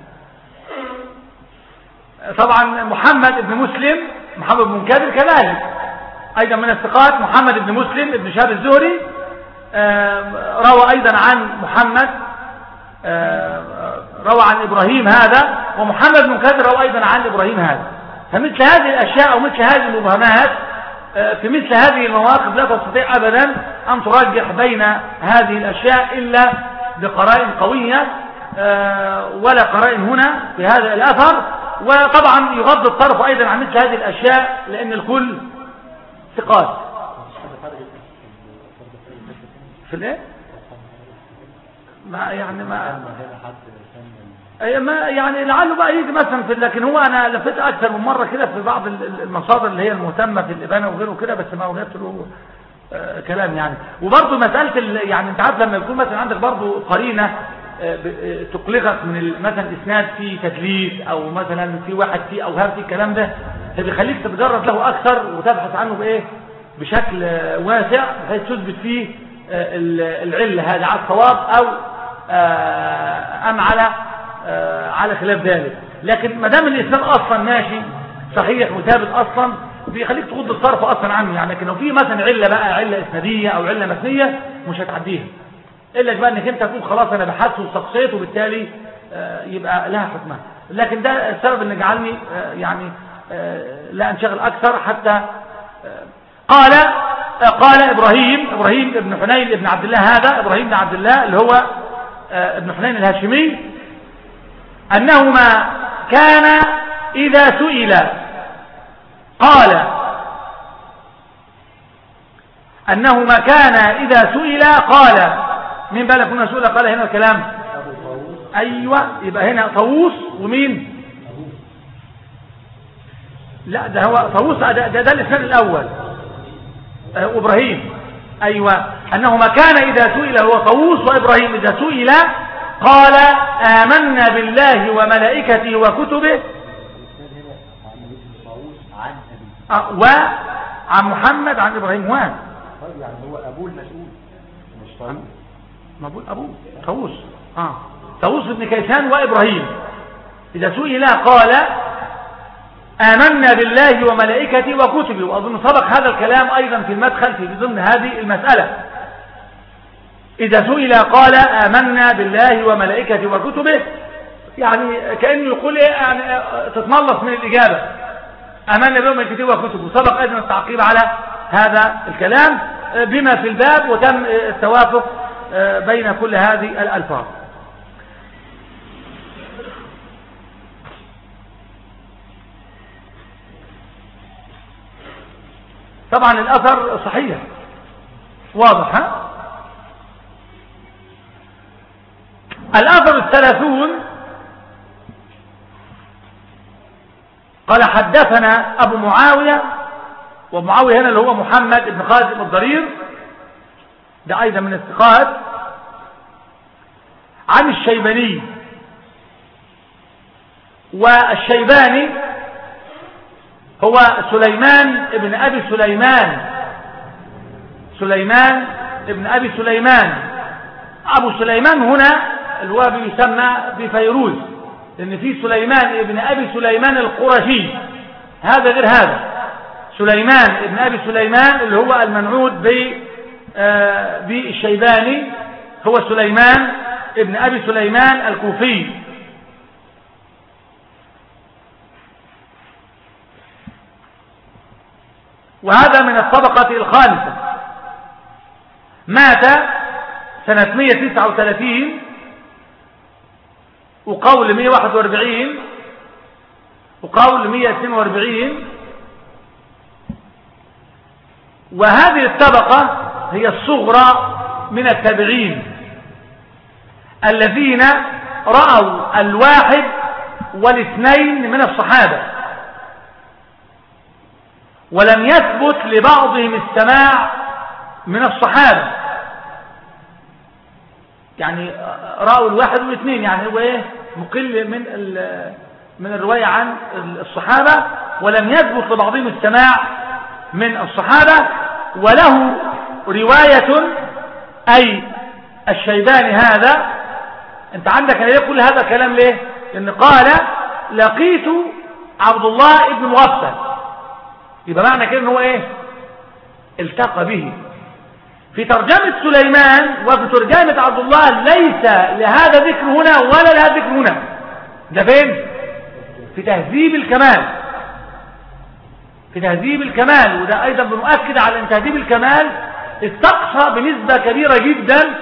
طبعا محمد بن مسلم محمد بن منكدر كذلك أيضا من الثقات. محمد بن مسلم بن شهاب الزهري روى أيضا عن محمد، روى عن إبراهيم هذا، ومحمد بن منكدر روى أيضا عن إبراهيم هذا. فمثل هذه الأشياء أو مثل هذه المبهمات في مثل هذه المواقف لا تستطيع أبدا أن ترجح بين هذه الأشياء إلا بقرائن قوية، ولا قرائن هنا في هذا الأثر وطبعا يغض الطرف أيضا عن مثل هذه الأشياء لأن الكل ثقات. في الايه؟ ما يعني ما يعني لعله بقى يجي مثلا لكن هو انا لفت اكثر من مره كده في بعض المصادر اللي هي المهتمه في الابانه وغيره كده، بس ما وجدت له كلام يعني. وبرضه مساله يعني انت عارف لما يكون مثلا عندك برضه قرينه تقلقك من مثلا اسناد في تدليس او مثلا في واحد فيه اوهام في الكلام ده، فبيخليك تتجرد له اكثر وتبحث عنه بايه بشكل واسع بحيث تثبت فيه العله هذا على الصواب او ام على خلاف ذلك. لكن ما دام الاسناد اصلا ماشي صحيح وثابت اصلا بيخليك تغض الطرف اصلا عنه يعني. لكن لو في مثلا عله بقى عله اسناديه او عله متنيه مش هتعديها الا بقى انك انت تقول خلاص انا بحثت وشخصيت وبالتالي يبقى لها حكمها. لكن ده السبب اللي جعلني يعني لا انشغل اكثر حتى قال ابراهيم ابن حنين ابن عبد الله، هذا ابراهيم بن عبد الله اللي هو ابن حنين الهاشمي، انهما كان اذا سئل قال انهما كان اذا سئل قال. مين بقى كنا سئل قال هنا الكلام؟ ايوه يبقى هنا طاووس ومين؟ لا ده هو طاووس ده الاسناد الاول وابراهيم. ايوه انهما كان اذا سئل هو طاووس وابراهيم اذا سئل قال آمنا بالله وملائكته وكتبه وعن محمد عن ابراهيم وان يعني هو ابوه المسؤول مش طاووس. ما بقول ابوه طاووس طاووس بن كيسان وابراهيم اذا سئل قال آمنا بالله وملائكته وكتبه. وأظن سبق هذا الكلام أيضا في المدخل في ضمن هذه المسألة. إذا سئل قال آمنا بالله وملائكته وكتبه، يعني كأنه يقول إيه يعني تتملص من الإجابة آمنا بالله وملائكته وكتبه. سبق أيضا التعقيب على هذا الكلام بما في الباب وتم التوافق بين كل هذه الألفاظ. طبعا الأثر صحيح واضح. الأثر 30 قال حدثنا أبو معاوية، ومعاوية هنا اللي هو محمد بن خالد الضرير ده أيضا من الثقات، عن الشيباني. والشيباني هو سليمان ابن أبي سليمان، سليمان ابن أبي سليمان. أبو سليمان هنا اللي هو بيسمى بفيروز، لأن في سليمان ابن أبي سليمان القرشي، هذا غير هذا. سليمان ابن أبي سليمان اللي هو المنعود بالشيباني هو سليمان ابن أبي سليمان الكوفي. وهذا من الطبقة الخامسة، مات سنة 139 وقول 141 وقول 142. وهذه الطبقة هي الصغرى من التابعين الذين رأوا الواحد والاثنين من الصحابة ولم يثبت لبعضهم السماع من الصحابة. يعني رأوا الواحد والاثنين، يعني هو ايه مقل من الرواية عن الصحابة، ولم يثبت لبعضهم السماع من الصحابة. وله رواية أي الشيباني هذا. انت عندك أن يقول هذا الكلام ليه؟ لأن قال لقيت عبد الله ابن مغفل، يبقى معنى كده ان هو ايه التقى به. في ترجمة سليمان وفي ترجمة عبد الله ليس لهذا ذكر هنا ولا لهذا ذكر هنا. ده فين؟ في تهذيب الكمال، في تهذيب الكمال. وده ايضا بنؤكد على ان تهذيب الكمال استقصى بنسبة كبيرة جدا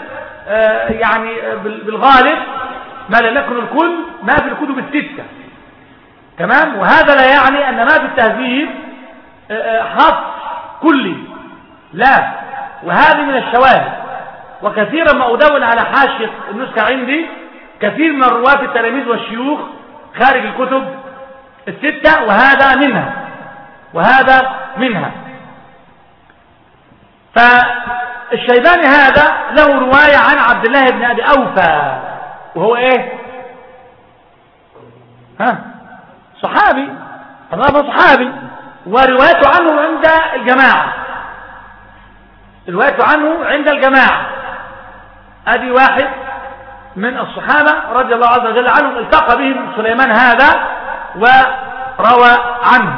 يعني بالغالب ما لم يكن الكل ما في الكتب الستة. تمام. وهذا لا يعني أن ما في التهذيب حص كلي، لا، وهذه من الشواهد. وكثيرا ما أدون على حاشية النسخة عندي كثير من الرواة التلاميذ والشيوخ خارج الكتب الستة، وهذا منها. فالشيباني هذا له رواية عن عبد الله بن أبي أوفى، وهو ايه؟ صحابي، صحابي، وروايته عنه عند الجماعة، روايته عنه عند الجماعة. ادي واحد من الصحابة رضي الله عز وجل عنهم التقى بهم سليمان هذا وروى عنه.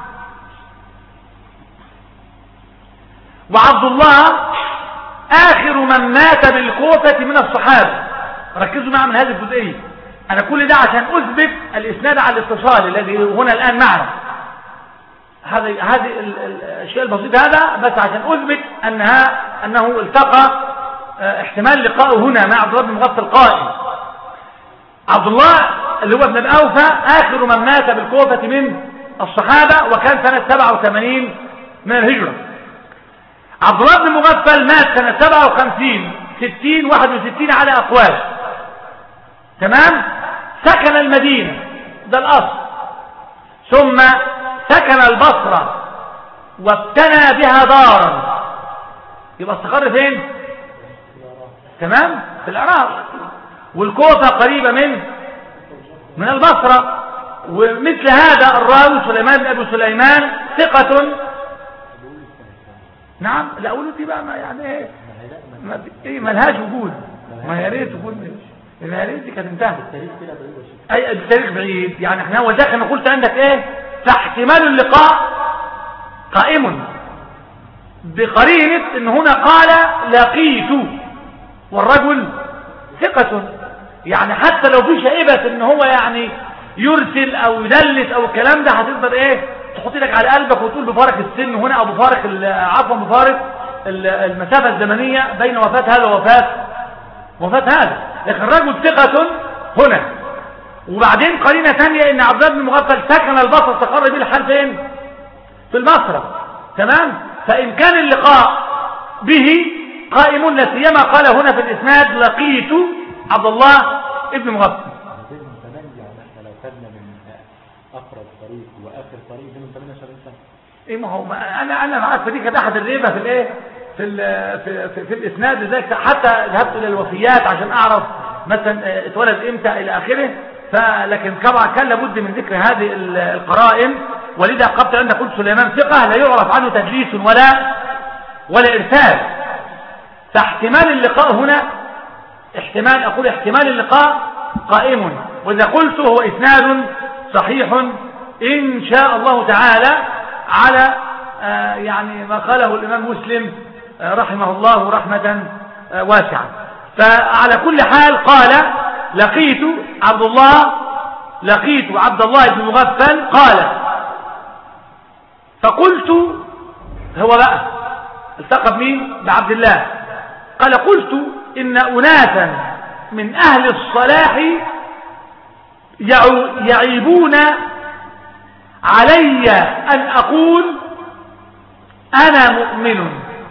وعبد الله آخر من مات بالكوفة من الصحابة. ركزوا معي من هذه الجزئية، أنا كل ده عشان أثبت الإسناد على الاتصال الذي هنا الآن معنا. هذه الشيء البسيط هذا بس عشان أثبت أنه التقى احتمال لقائه هنا مع عبد الله بن مغفل القائم. عبد الله اللي هو ابن الأوفى آخر من مات بالكوفة من الصحابة، وكان سنة 87 من الهجرة. عبد الله بن مغفل مات سنة 57 60 61 على أقوال. تمام. سكن المدينة، ده الأصل، ثم سكن البصرة وابتنى بها دارا. يبقى استقر فين؟ تمام، في العراق. والكوفة قريبة من البصرة. ومثل هذا الراوي سليمان بن أبي سليمان ثقة. نعم، لا أقول دي بقى ما يعني ايه ملهاش وجود، ما يا ريت وجود، يا ريت دي كانت انتهت. اي التاريخ بعيد، يعني احنا هو ده انا قلت عندك ايه؟ فاحتمال اللقاء قائم بقرينة ان هنا قال لقيت والرجل ثقة، يعني حتى لو في شائبة ان هو يعني يرسل او يدلس او الكلام ده هتقدر ايه تحط لك على قلبك وتقول بفارق السن هنا او بفارق المسافة الزمنية بين وفاة هذا وفاة هذا. لكن الرجل ثقة هنا. وبعدين قرينة ثانية ان عبد الله بن مغفل سكن البصرة، استقر به الحال فين؟ في البصرة. تمام. فإن كان اللقاء به قائم، لا سيما قال هنا في الإسناد لقيت عبد الله ابن مغفل. لو خدنا من أقرب طريق وآخر طريق بينهم 78 سنة. ايه ما هو انا معاك في دي كده احد الريبه في الايه في الاسناد. لذلك حتى ذهبت الى الوفيات عشان اعرف مثلا اتولد امتى الى اخره. فلكن طبعا كان لابد من ذكر هذه القرائن. ولذا قبت عند قلت سليمان ثقه لا يعرف عنه تدليس ولا ارسال. فاحتمال اللقاء هنا احتمال اللقاء قائم. واذا قلت هو اسناد صحيح ان شاء الله تعالى على يعني ما قاله الإمام مسلم رحمه الله رحمة واسعة. فعلى كل حال قال لقيت عبد الله بن مغفل قال. فقلت هو بقى التقى بمين؟ بعبد الله. قال قلت إن أناسا من أهل الصلاح يعيبون علي أن أقول أنا مؤمن.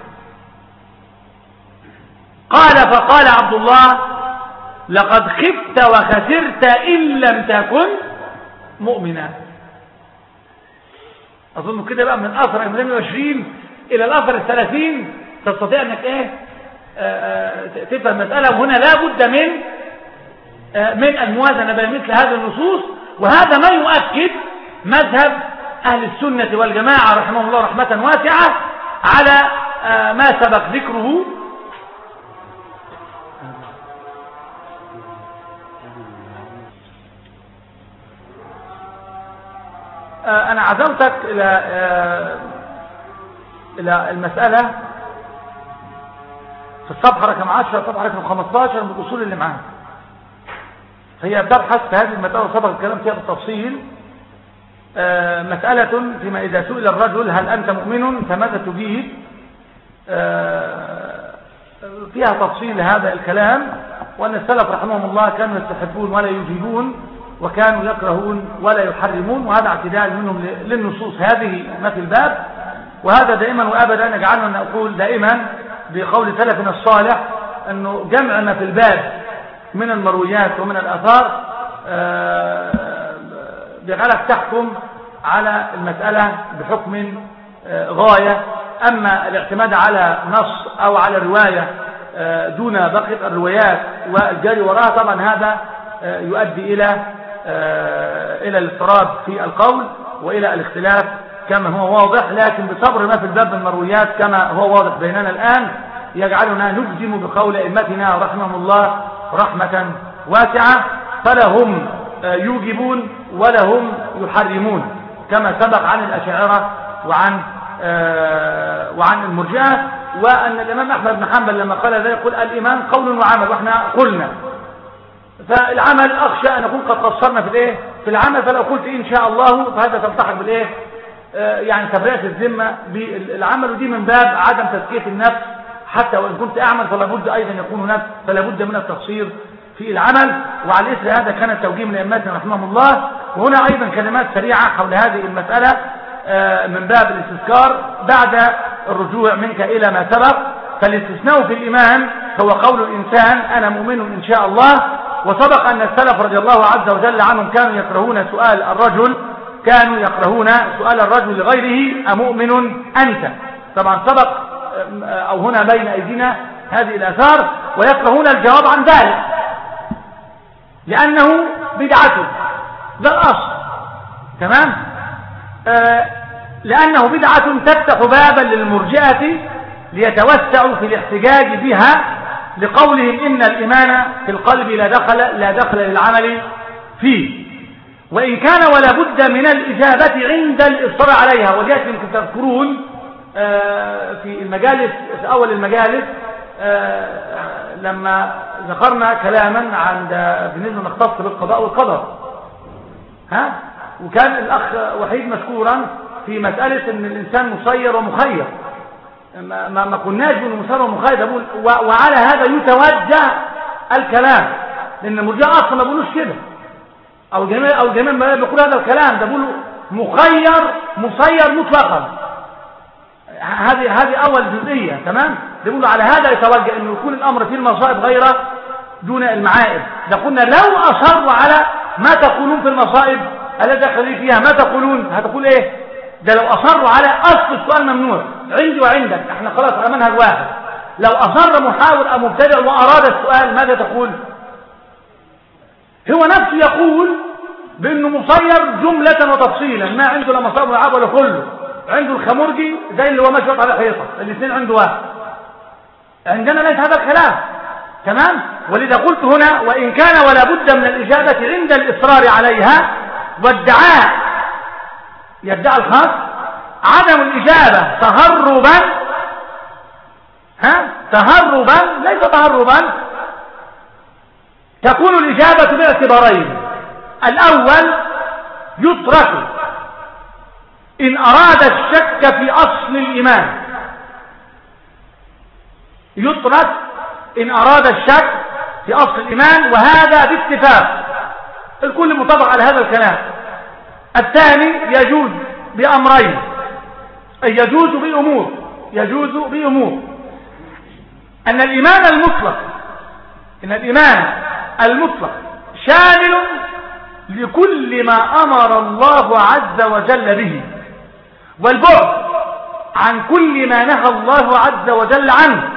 فقال عبد الله لقد خبت وخسرت إن لم تكن مؤمنا. أظن كده بقى من الأثر 28 إلى الأثر 30 تستطيع أنك تفهم مسألة. وهنا لا بد من الموازنة بين مثل هذه النصوص. وهذا ما يؤكد مذهب أهل السنة والجماعة رحمهم الله رحمة واسعة على ما سبق ذكره. أنا عزمتك إلى المسألة في الصفحة رقم 10 صفحة رقم 15 من الأصول اللي معاها. هي تبحث في هذه المسألة سبق الكلام فيها بالتفصيل. مسألة فيما إذا سئل الرجل هل أنت مؤمن فماذا تجيب، فيها تفصيل هذا الكلام. وأن السلف رحمهم الله كانوا يستحبون ولا يجيبون وكانوا يكرهون ولا يحرمون، وهذا اعتدال منهم للنصوص هذه ما في الباب. وهذا دائما وأبدا يجعلنا نقول دائما بقول سلفنا الصالح أنه جمع ما في الباب من المرويات ومن الآثار بغلق تحكم على المسألة بحكم غاية. أما الاعتماد على نص أو على رواية دون بقية الروايات والجري وراها طبعا هذا يؤدي إلى الاضطراب في القول وإلى الاختلاف كما هو واضح. لكن بصبر ما في الباب من المرويات كما هو واضح بيننا الآن يجعلنا نجزم بقول أئمتنا رحمهم الله رحمة واسعة، فلا هم يوجبون ولا هم يحرمون كما سبق عن الأشاعرة وعن المرجئة. وأن الإمام أحمد بن حنبل لما قال ذلك يقول الإيمان قول وعمل، وإحنا قلنا فالعمل أخشى أن نكون قد قصرنا في العمل، فلو قلت إن شاء الله فهذا تلتحق بالإيه يعني تبرئة الذمة بالعمل، ودي من باب عدم تزكية النفس. حتى وإن كنت أعمل فلا بد أيضا يكون نفس، فلا بد من التقصير في العمل. وعلى إثر هذا كان التوجيه من أئمتنا رحمهم الله. وهنا أيضا كلمات سريعة حول هذه المسألة من باب الاستذكار بعد الرجوع منك إلى ما سبق. فالاستثناء في الإيمان هو قول الإنسان أنا مؤمن إن شاء الله. وسبق أن السلف رضي الله عز وجل عنهم كانوا يكرهون سؤال الرجل لغيره أمؤمن أنت. طبعا سبق أو هنا بين أيدينا هذه الآثار. ويكرهون الجواب عن ذلك لأنه بدعته، ده الأصل تمام. لأنه بدعة تفتح بابا للمرجئة ليتوسعوا في الاحتجاج بها لقولهم إن الإيمان في القلب لا دخل للعمل فيه، وإن كان ولا بد من الإجابة عند الإصرار عليها. وجاءت يمكن تذكرون في المجالس في أول المجالس لما ذكرنا كلاما عن بالنسبة نختص بالقضاء والقدر وكان الأخ وحيد مشكورا في مسألة أن الإنسان مسير ومخير. ما كناش من مسير ومخير، وعلى هذا يتوجه الكلام، لأن المرجئة أصلا ما بيقولوش كده، أو جميع ما بيقول هذا الكلام ده بيقولوا مسير مطلقا. هذه أول جزئية تمام. بيقولوا على هذا يتوجه أن يكون الأمر في المصائب غير دون المعائب. ده قلنا لو أصروا على ما تقولون في المصائب التي دخل فيها ما تقولون هتقول إيه؟ ده لو أصروا على أصل السؤال ممنوع عندي وعندك، احنا خلاص على منهج واحد. لو أصر محاور أو مبتدع وأراد السؤال ماذا تقول؟ هو نفسه يقول بأنه مسير جملة وتفصيلا، ما عنده لا مصائب ولا عاب ولا كله. عنده الخمرجي زي اللي هو ماشي على حيطة، الاثنين عنده واحد. عندنا ليس هذا الكلام تمام. ولذا قلت هنا وإن كان ولا بد من الإجابة عند الإصرار عليها والدعاء يدعي الخاص عدم الإجابة تهربا ليس تهربا. تكون الإجابة باعتبارين. الأول يترك إن أراد الشك في أصل الإيمان، يترك إن أراد الشك في أصل الإيمان، وهذا باتفاق الكل متفق على هذا الكلام. الثاني يجوز بأمرين، أي يجوز بأمور أن الإيمان المطلق شامل لكل ما أمر الله عز وجل به، والبعد عن كل ما نهى الله عز وجل عنه.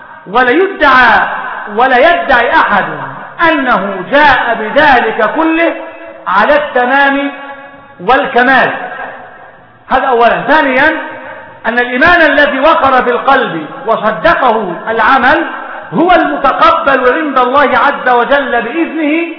ولا يدعي أحد أنه جاء بذلك كله على التمام والكمال. هذا أولا. ثانيا أن الإيمان الذي وقر في القلب وصدقه العمل هو المتقبل عند الله عز وجل بإذنه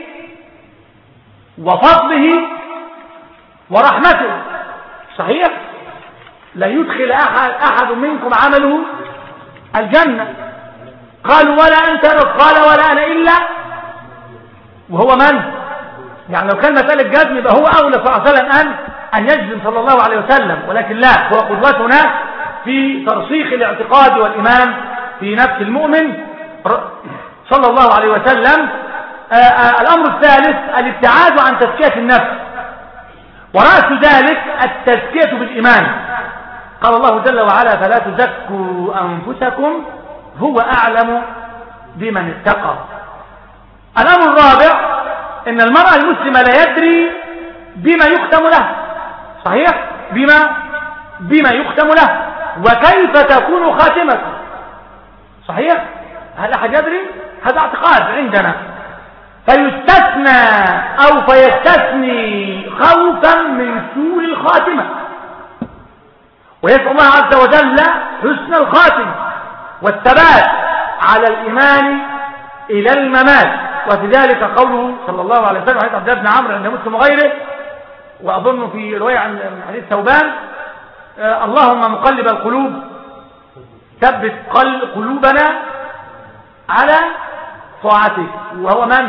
وفضله ورحمته. صحيح؟ لا يدخل أحد منكم عمله الجنة. قالوا ولا أنت، قال ولا أنا إلا، وهو من؟ يعني لو كان مسألة جزم يبقى هو أولى صلى الله عليه وسلم أن يجزم صلى الله عليه وسلم، ولكن لا، هو قدوتنا في ترسيخ الاعتقاد والإيمان في نفس المؤمن صلى الله عليه وسلم. الأمر الثالث الابتعاد عن تزكية النفس، ورأس ذلك التزكية بالإيمان. قال الله جل وعلا فلا تزكوا أنفسكم هو أعلم بمن اتقى. الأمر الرابع إن المرأة المسلمة لا يدري بما يختم له، صحيح، بما يختم له وكيف تكون خاتمته، صحيح، هل أحد يدري؟ هذا اعتقاد عندنا، فيستثنى أو فيستثني خوفا من سوء الخاتمة، ويسأل الله عز وجل حسن الخاتمة والثبات على الإيمان إلى الممات. وفي ذلك قوله صلى الله عليه وسلم حديث عبد الله بن عمرو عند مسلم وغيره، وأظن في رواية عن حديث ثوبان، اللهم مقلب القلوب ثبت قلوبنا على طاعتك، وهو من؟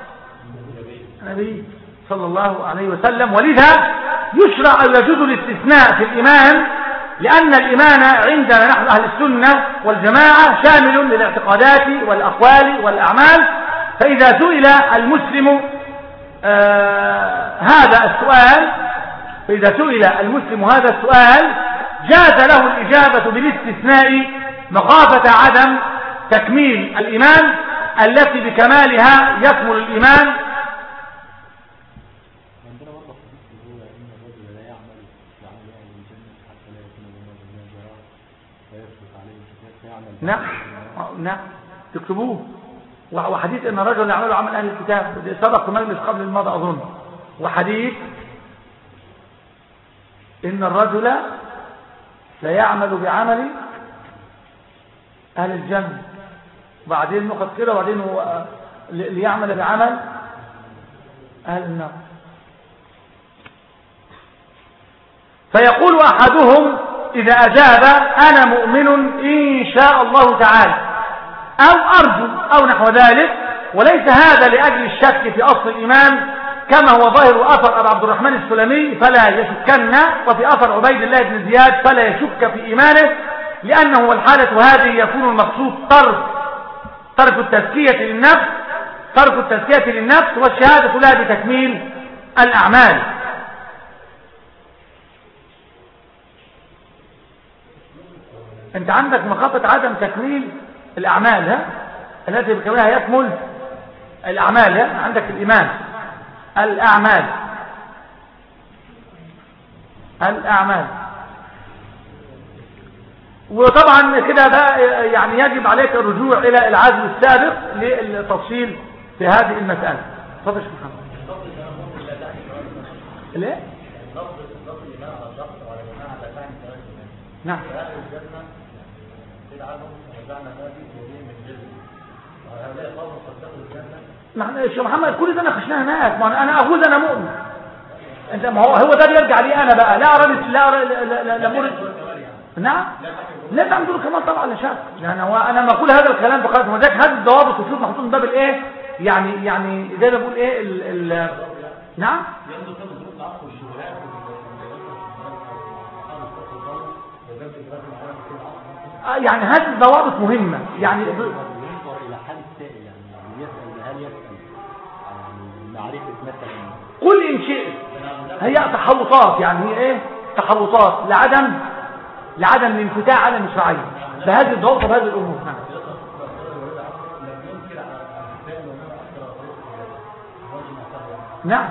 النبي صلى الله عليه وسلم. ولذا يشرع أو يجوز الاستثناء في الإيمان، لأن الإيمان عندنا نحن أهل السنة والجماعة شامل للاعتقادات والأقوال والأعمال. فإذا سئل المسلم هذا السؤال جاز له الإجابة بالاستثناء مخافة عدم تكميل الإيمان التي بكمالها يكمل الإيمان. نعم تكتبوه. وحديث ان الرجل يعمل عمل اهل الكتاب سبق مجلس قبل الماضي اظن، وحديث ان الرجل لا يعمل بعمل اهل الجنه، وبعدين نقط كده، وبعدين ليعمل بعمل اهل النار. فيقول احدهم اذا اجاب انا مؤمن ان شاء الله تعالى أو أرجو أو نحو ذلك، وليس هذا لأجل الشك في أصل الإيمان كما هو ظاهر أثر أبي عبد الرحمن السلمي فلا يشكن، وفي أثر عبيد الله بن زياد فلا يشك في إيمانه، لأنه والحالة هذه يكون المقصود ترك التزكية للنفس والشهادة لها بتكميل الأعمال. أنت عندك مخافة عدم تكميل الأعمال التي بكونها يكمل الأعمال. عندك الإيمان الأعمال. وطبعا كده ده يعني يجب عليك الرجوع إلى العزو السابق للتفصيل في هذه المسألة. تفضل يا شيخ محمد. ليه؟ نعم. نحن يا شيخ محمد كل ده ناقشناه هناك، ما انا اقول انا مؤمن، انت ما هو ده بيرجع لي انا بقى، لا ارد. نعم لا تعملوا كمان طبعا لا شك، يعني هو انا ما اقول هذا الكلام بقدر ما ذاك هذه الضوابط وشوف محطوط من باب الايه، يعني زي ما بقول ايه نعم يعني هذه الضوابط مهمة، يعني ينظر إلى حال السائل، يعني يسأل هل يسأل معرفة مثلا قل إن شئت، هي تحوطات، يعني هي إيه تحوطات لعدم الانفتاح على المشرعية بهذه الضوابط وبهذه الأمور. نعم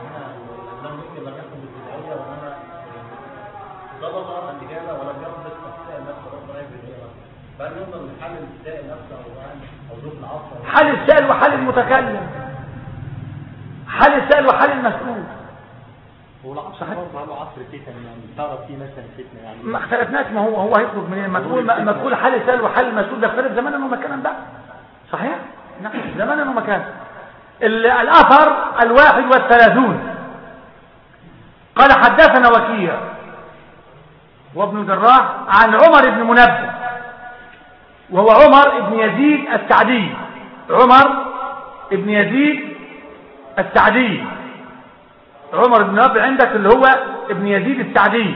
حال السائل وحال المتكلم، حال السائل وحال المسؤول. هو العصر برضه له عصر فتن، يعني تعرف فيه مثلا فتنه، يعني ما اختلفناش، ما هو هيخرج منين؟ ما تقول حال السائل وحال المسؤول ده اختلف زمانا ومكانا بقى، صحيح؟ نعم زمانا ومكانا. الأثر 31 قال حدثنا وكيع وابن جراح عن عمر بن منبه، وهو عمر بن يزيد السعدي. عمر بن يزيد السعدي، عمر بن منبه عندك اللي هو ابن يزيد السعدي،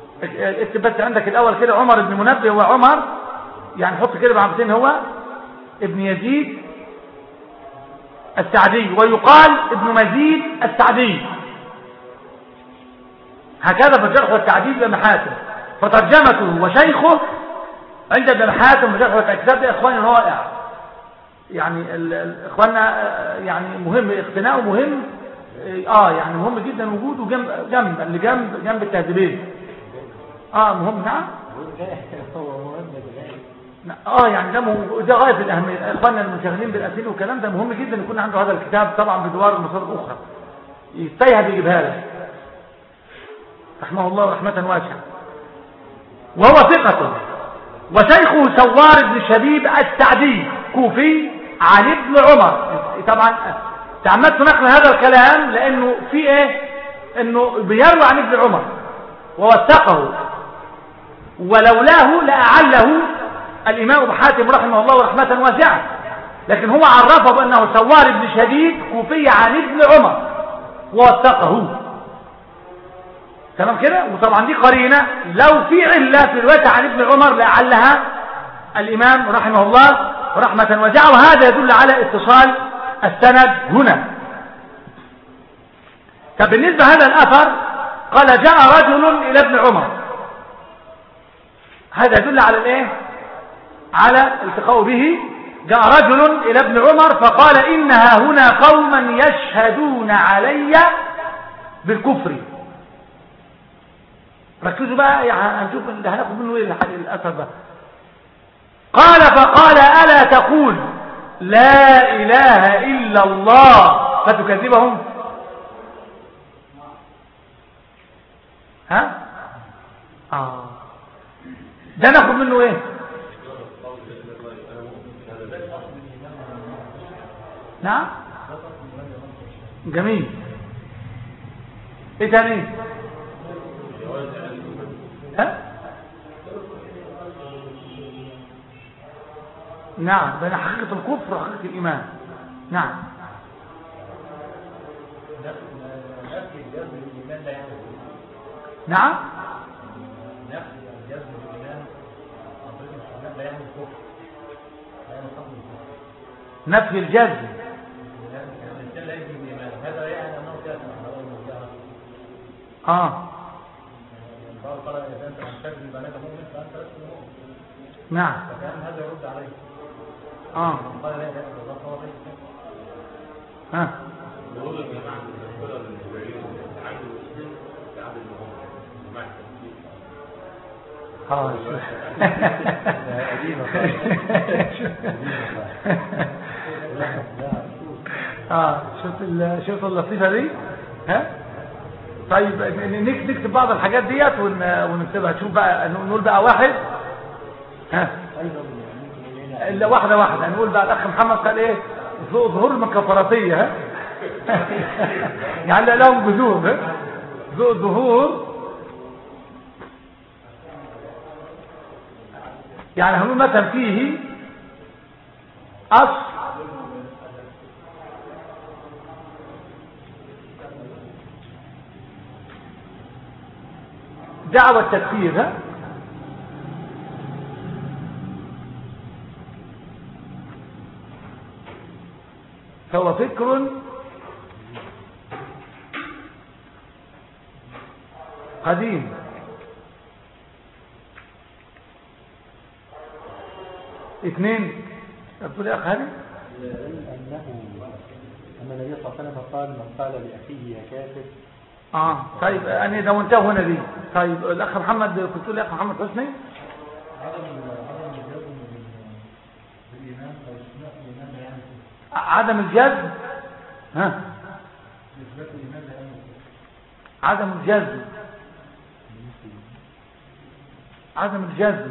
اكتب بس عندك الاول كده عمر بن منبه، هو عمر يعني حط كده بعمتين، هو ابن يزيد السعدي، ويقال ابن مزيد السعدي، هكذا في الجرح والتعديل بن حاتم. فترجمته وشيخه عند ابن حاتم في الجرح والتعديل. كتاب ده اخواني رائع، يعني اخواننا يعني مهم اقتناؤه، مهم يعني مهم جدا وجوده جنب التهذيبين. مهم. نعم يعني ده غاية الأهمية. إخواننا المنشغلين بالأسئلة والكلام ده مهم جدا يكون عنده هذا الكتاب، طبعا بدوار المصادر الأخرى يستيها بيجيبها لك رحمه الله رحمة واسعة. وهو ثقة، وشيخه سوار بن شبيب السعدي كوفي عن ابن عمر. طبعا تعمدت نقل هذا الكلام لأنه في إنه بيروي عن ابن عمر ووثقه، ولولاه لأعله الإمام ابن حاتم رحمه الله رحمة واسعة، لكن هو عرفه بأنه سوار بن شديد كوفي عن ابن عمر ووثقه. تمام كده. وطبعا دي قرينة لو في علة في الرواية عن ابن عمر لعلها الإمام رحمه الله رحمة واسعة، وهذا يدل على اتصال السند هنا. فبالنسبة هذا الأثر قال جاء رجل إلى ابن عمر، هذا يدل على الايه؟ على التقاء به. جاء رجل إلى ابن عمر فقال إنها هنا قوما يشهدون علي بالكفر. ركزوا بقى، يعني هنشوف اللي هناخد منه ايه الأثر ده. قال فقال ألا تقول لا إله إلا الله فتكذبهم؟ ده ناخد منه ايه؟ نعم جميل. ايه تاني؟ نعم بين حقيقة الكفر وحقيقة الإيمان. نعم نعم نفي الجزم. نعم هذا يرد عليه. شوف اللطيفة دي. طيب نكتب بعض الحاجات ديت ونكتبها. شوف بقى نقول بقى واحد واحدة نقول بقى الأخ محمد قال ايه؟ ظهور المكفراتية. يعني لهم جذور. ظهور يعني هنقول مثلا فيه أصل دعوة التكفير. فهو فكر قديم اثنين. تقول يا أخي هذه أن النبي صلى الله عليه وسلم قال من قال لأخيه يا كافر. طيب أنا دونته هنا دي. طيب الأخ محمد كنت تقول يا أخ محمد حسني عدم الجزم. عدم الجزم. عدم الجزم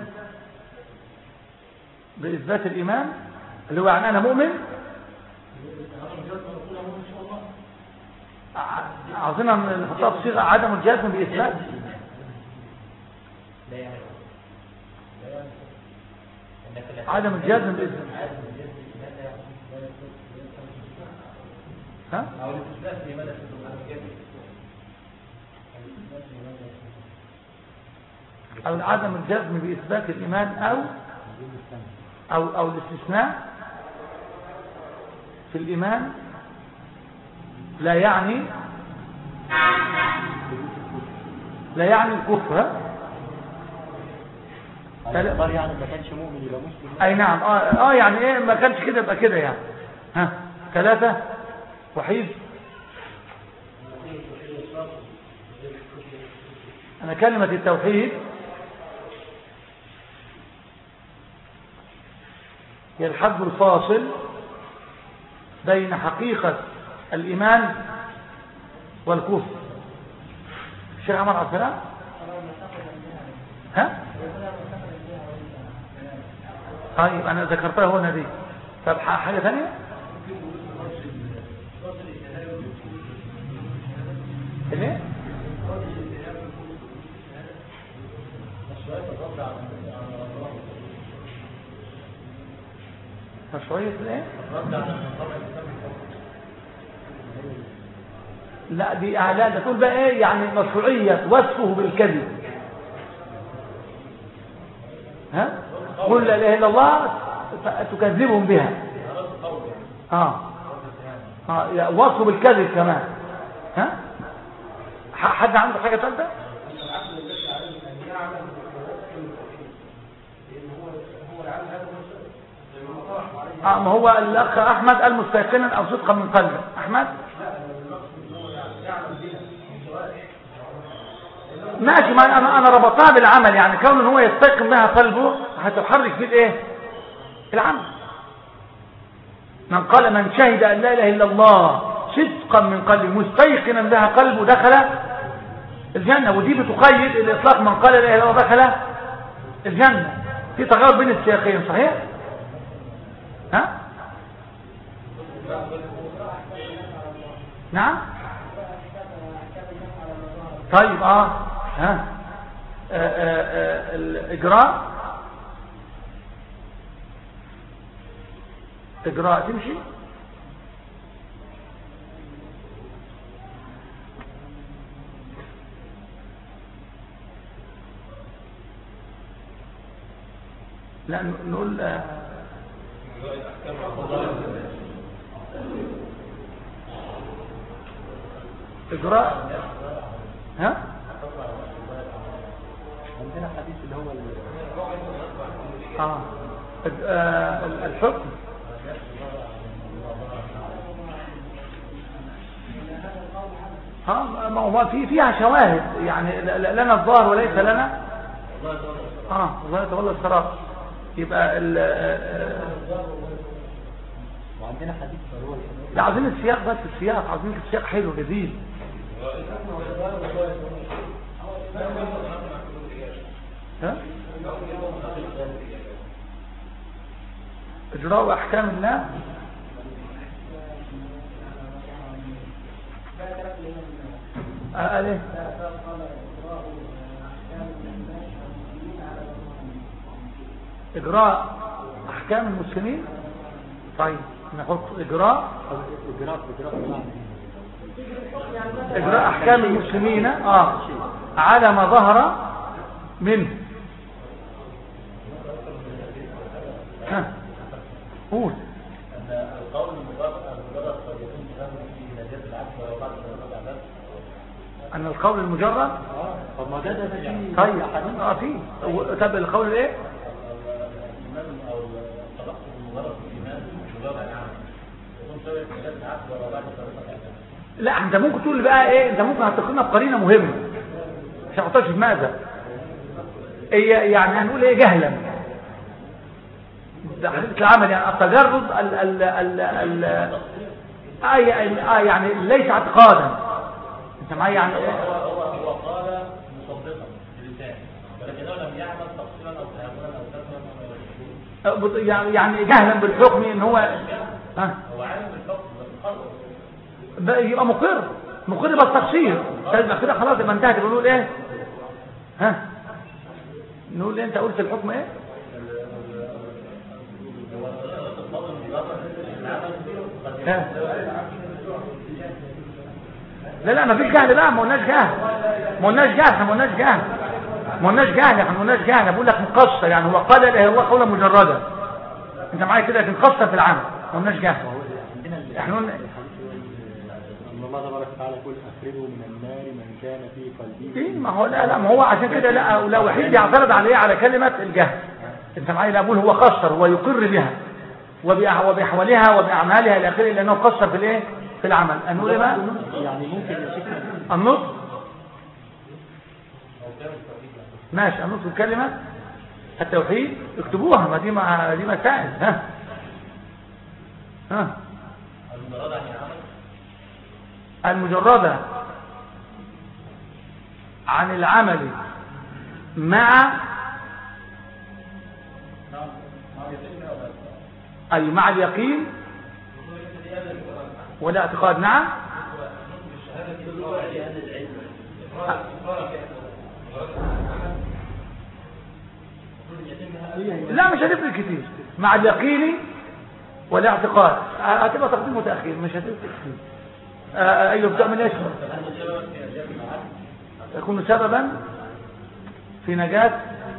بإثبات الإيمان اللي هو يعني أنا مؤمن. عاوزين نحطها بصيغة عدم الجزم بإثبات. عدم الجزم بإثبات أو عدم الجزم بإثبات الإيمان أو الاستثناء في الإيمان لا يعني الكفر. يعني ما كانش مؤمن يبقى مسلم. اي نعم. يعني ايه ما كانش كده يبقى كده يعني. ها 3 وحيد. انا كلمة التوحيد هي الحد الفاصل بين حقيقة الإيمان والكفر. الشيخ عمر عبد السلام. ها طيب انا ذكرتها هنا دي. طب حاجة ثانية ايه مشروعية ايه؟ لا دي اعلان. ده تقول بقى ايه يعني مشروعية وصفه بالكذب. ها قل لا اله الا الله تكذبهم بها. وصفه بالكذب كمان. ها حد عنده حاجة ثالثة؟ ما هو الأخ أحمد قال مستيقنا أو صدقا من قلبه. أحمد ماشي. ما أنا ربطها بالعمل يعني كون هو يستيقن بها قلبه هتحرك فيه الايه العمل. من شهد أن لا إله إلا الله صدقا من قلبه مستيقنا بها قلبه دخل الجنة. ودي بتقيد الإطلاق من قال لا إله إلا الله دخل الجنة. في تغير بين السياقين صحيح؟ ها؟ نعم. طيب الإجراء تمشي. لا نقول إجراء. ها عندنا حديث اللي هو الحكم. ما هو فيها شواهد يعني لنا الظاهر وليس لنا الله يتولى الصراط. يبقى وعندنا حديث لا عايزين السياق بس. السياق عايزين السياق حلو جديد. ها إجراء أحكام الله. قال ايه إجراء أحكام المسلمين. طيب نحط إجراء أحكام المسلمين على ما ظهر منه. قول. أن القول المجرد طب ما ده فيه. طيب فيه. طب القول ايه لا انت ممكن تقول بقى ايه. انت ممكن هتقرنا بقرينه مهمه مش هحطهاش في ماذا ايه يعني هنقول ايه جهلا. ده حديث العمل يعني التجرد يعني ليس اعتقادا. انت معايا يعني ايه هو قال مصدقا بلسانه ولكنه لم يعمل تفصيلا او تهاونا او يعني جهلا بالحكم ان هو هو عالم بالحكم بس قرر يبقى مقر بالتقصير. يبقى كده خلاص يبقى انتهت. بنقول ايه نقول ايه انت قلت الحكم ايه لا ما فيش جهل بقى. ما قلناش جهل. بقول لك مقصر يعني هو قال لا اله الا الله قولا مجردا. انت معايا كده لكن قصر في العمل. ما قلناش جهل. عندنا احنا قلنا ان الله تبارك وتعالى يقول اخرجوا من النار من كان في قلبه ايه ما هو لا ما هو عشان كده لا وحيد يعترض عليه على كلمة الجهل. انت معايا؟ لا اقول هو قصر ويقر بها وبأحوالها وبأعمالها الى اخره لانه قصر في الايه في العمل. انه ايه بقى يعني ممكن يا شيخ النطق ماشي. النطق الكلمة التوحيد اكتبوها، ما دي مسائل. ها المجردة عن العمل مع مع اليقين ولا اعتقاد. نعم لا مش هتفرق كتير مع اليقين ولا اعتقاد. هتبقى تقديم وتأخير مش هتفرق كتير. ايوه بتعمل ايش؟ يكون سببا في نجاة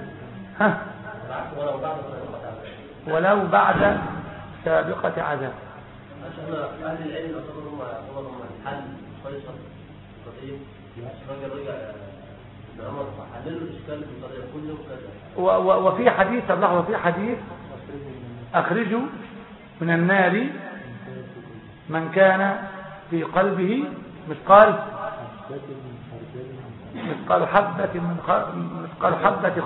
ولو بعد سابقة عذاب. أهل العلم هم الحل فيصل قضية الراجل رجع لعمر حللوا الإشكال في القضية كله كذا. وفي حديث الله وفي حديث أخرجوا من النار من كان في قلبه مثقال حبة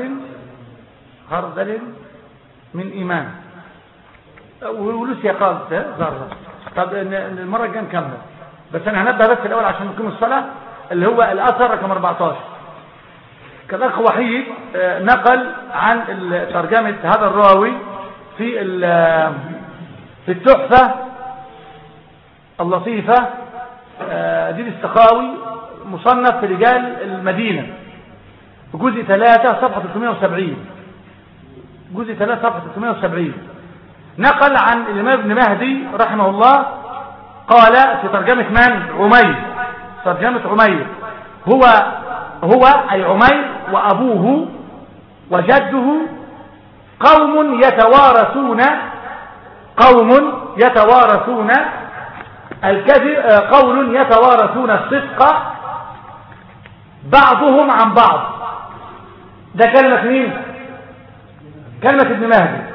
خردل من إيمان. ولوسيا قال ذرة. طب المرة الجاية نكمل، بس أنا هنبدأ بس الأول عشان نقيم الصلاة اللي هو الأثر رقم 14. كذلك وحيد نقل عن ترجمة هذا الراوي في التحفة اللطيفة دي السخاوي مصنف في رجال المدينة جزء 3 صفحة 370. جزء 3 صفحة 370 نقل عن الإمام ابن مهدي رحمه الله قال في ترجمة من؟ عمير. ترجمة عمير هو أي عمير وأبوه وجده قوم يتوارثون الكذب، قول يتوارثون الصدق بعضهم عن بعض. ده كلمة مين؟ كلمة ابن مهدي.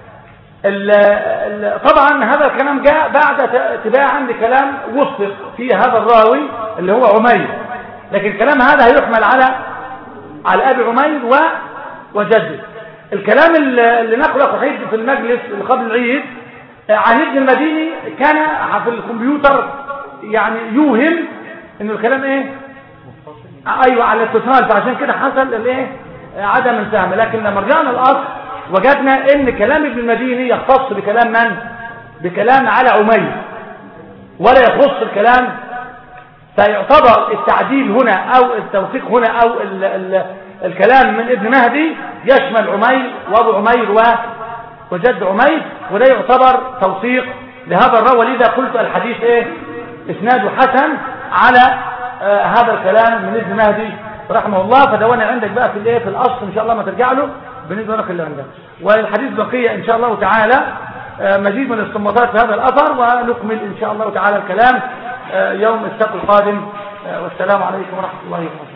طبعا هذا الكلام جاء بعد تباعا لكلام وثق في هذا الراوي اللي هو عمير، لكن الكلام هذا هيحمل على أبي عمير وجده. الكلام اللي نقله وحيد في المجلس اللي قبل العيد عن ابن المديني كان في الكمبيوتر يعني يوهم انه الكلام ايه ايوه على الاتصال، فعشان كده حصل الايه عدم الفهم. لكن لما رجعنا الاصل وجدنا ان كلام ابن المديني يختص بكلام من؟ بكلام على عمير ولا يخص الكلام، فيعتبر التعديل هنا او التوثيق هنا او الكلام من ابن مهدي يشمل عمير وابو عمير وجد عمير، وده يعتبر توثيق لهذا الراوي. ولذا قلت الحديث ايه اسناده حسن على هذا الكلام من ابن مهدي رحمه الله. فدوانا عندك بقى في الايه في الاصل ان شاء الله ما ترجع له بالنسبه لك اللي عندك. والحديث بقيه ان شاء الله تعالى مزيد من الاستنباطات في هذا الاثر، ونكمل ان شاء الله تعالى الكلام يوم السبت القادم. والسلام عليكم ورحمه الله وبركاته.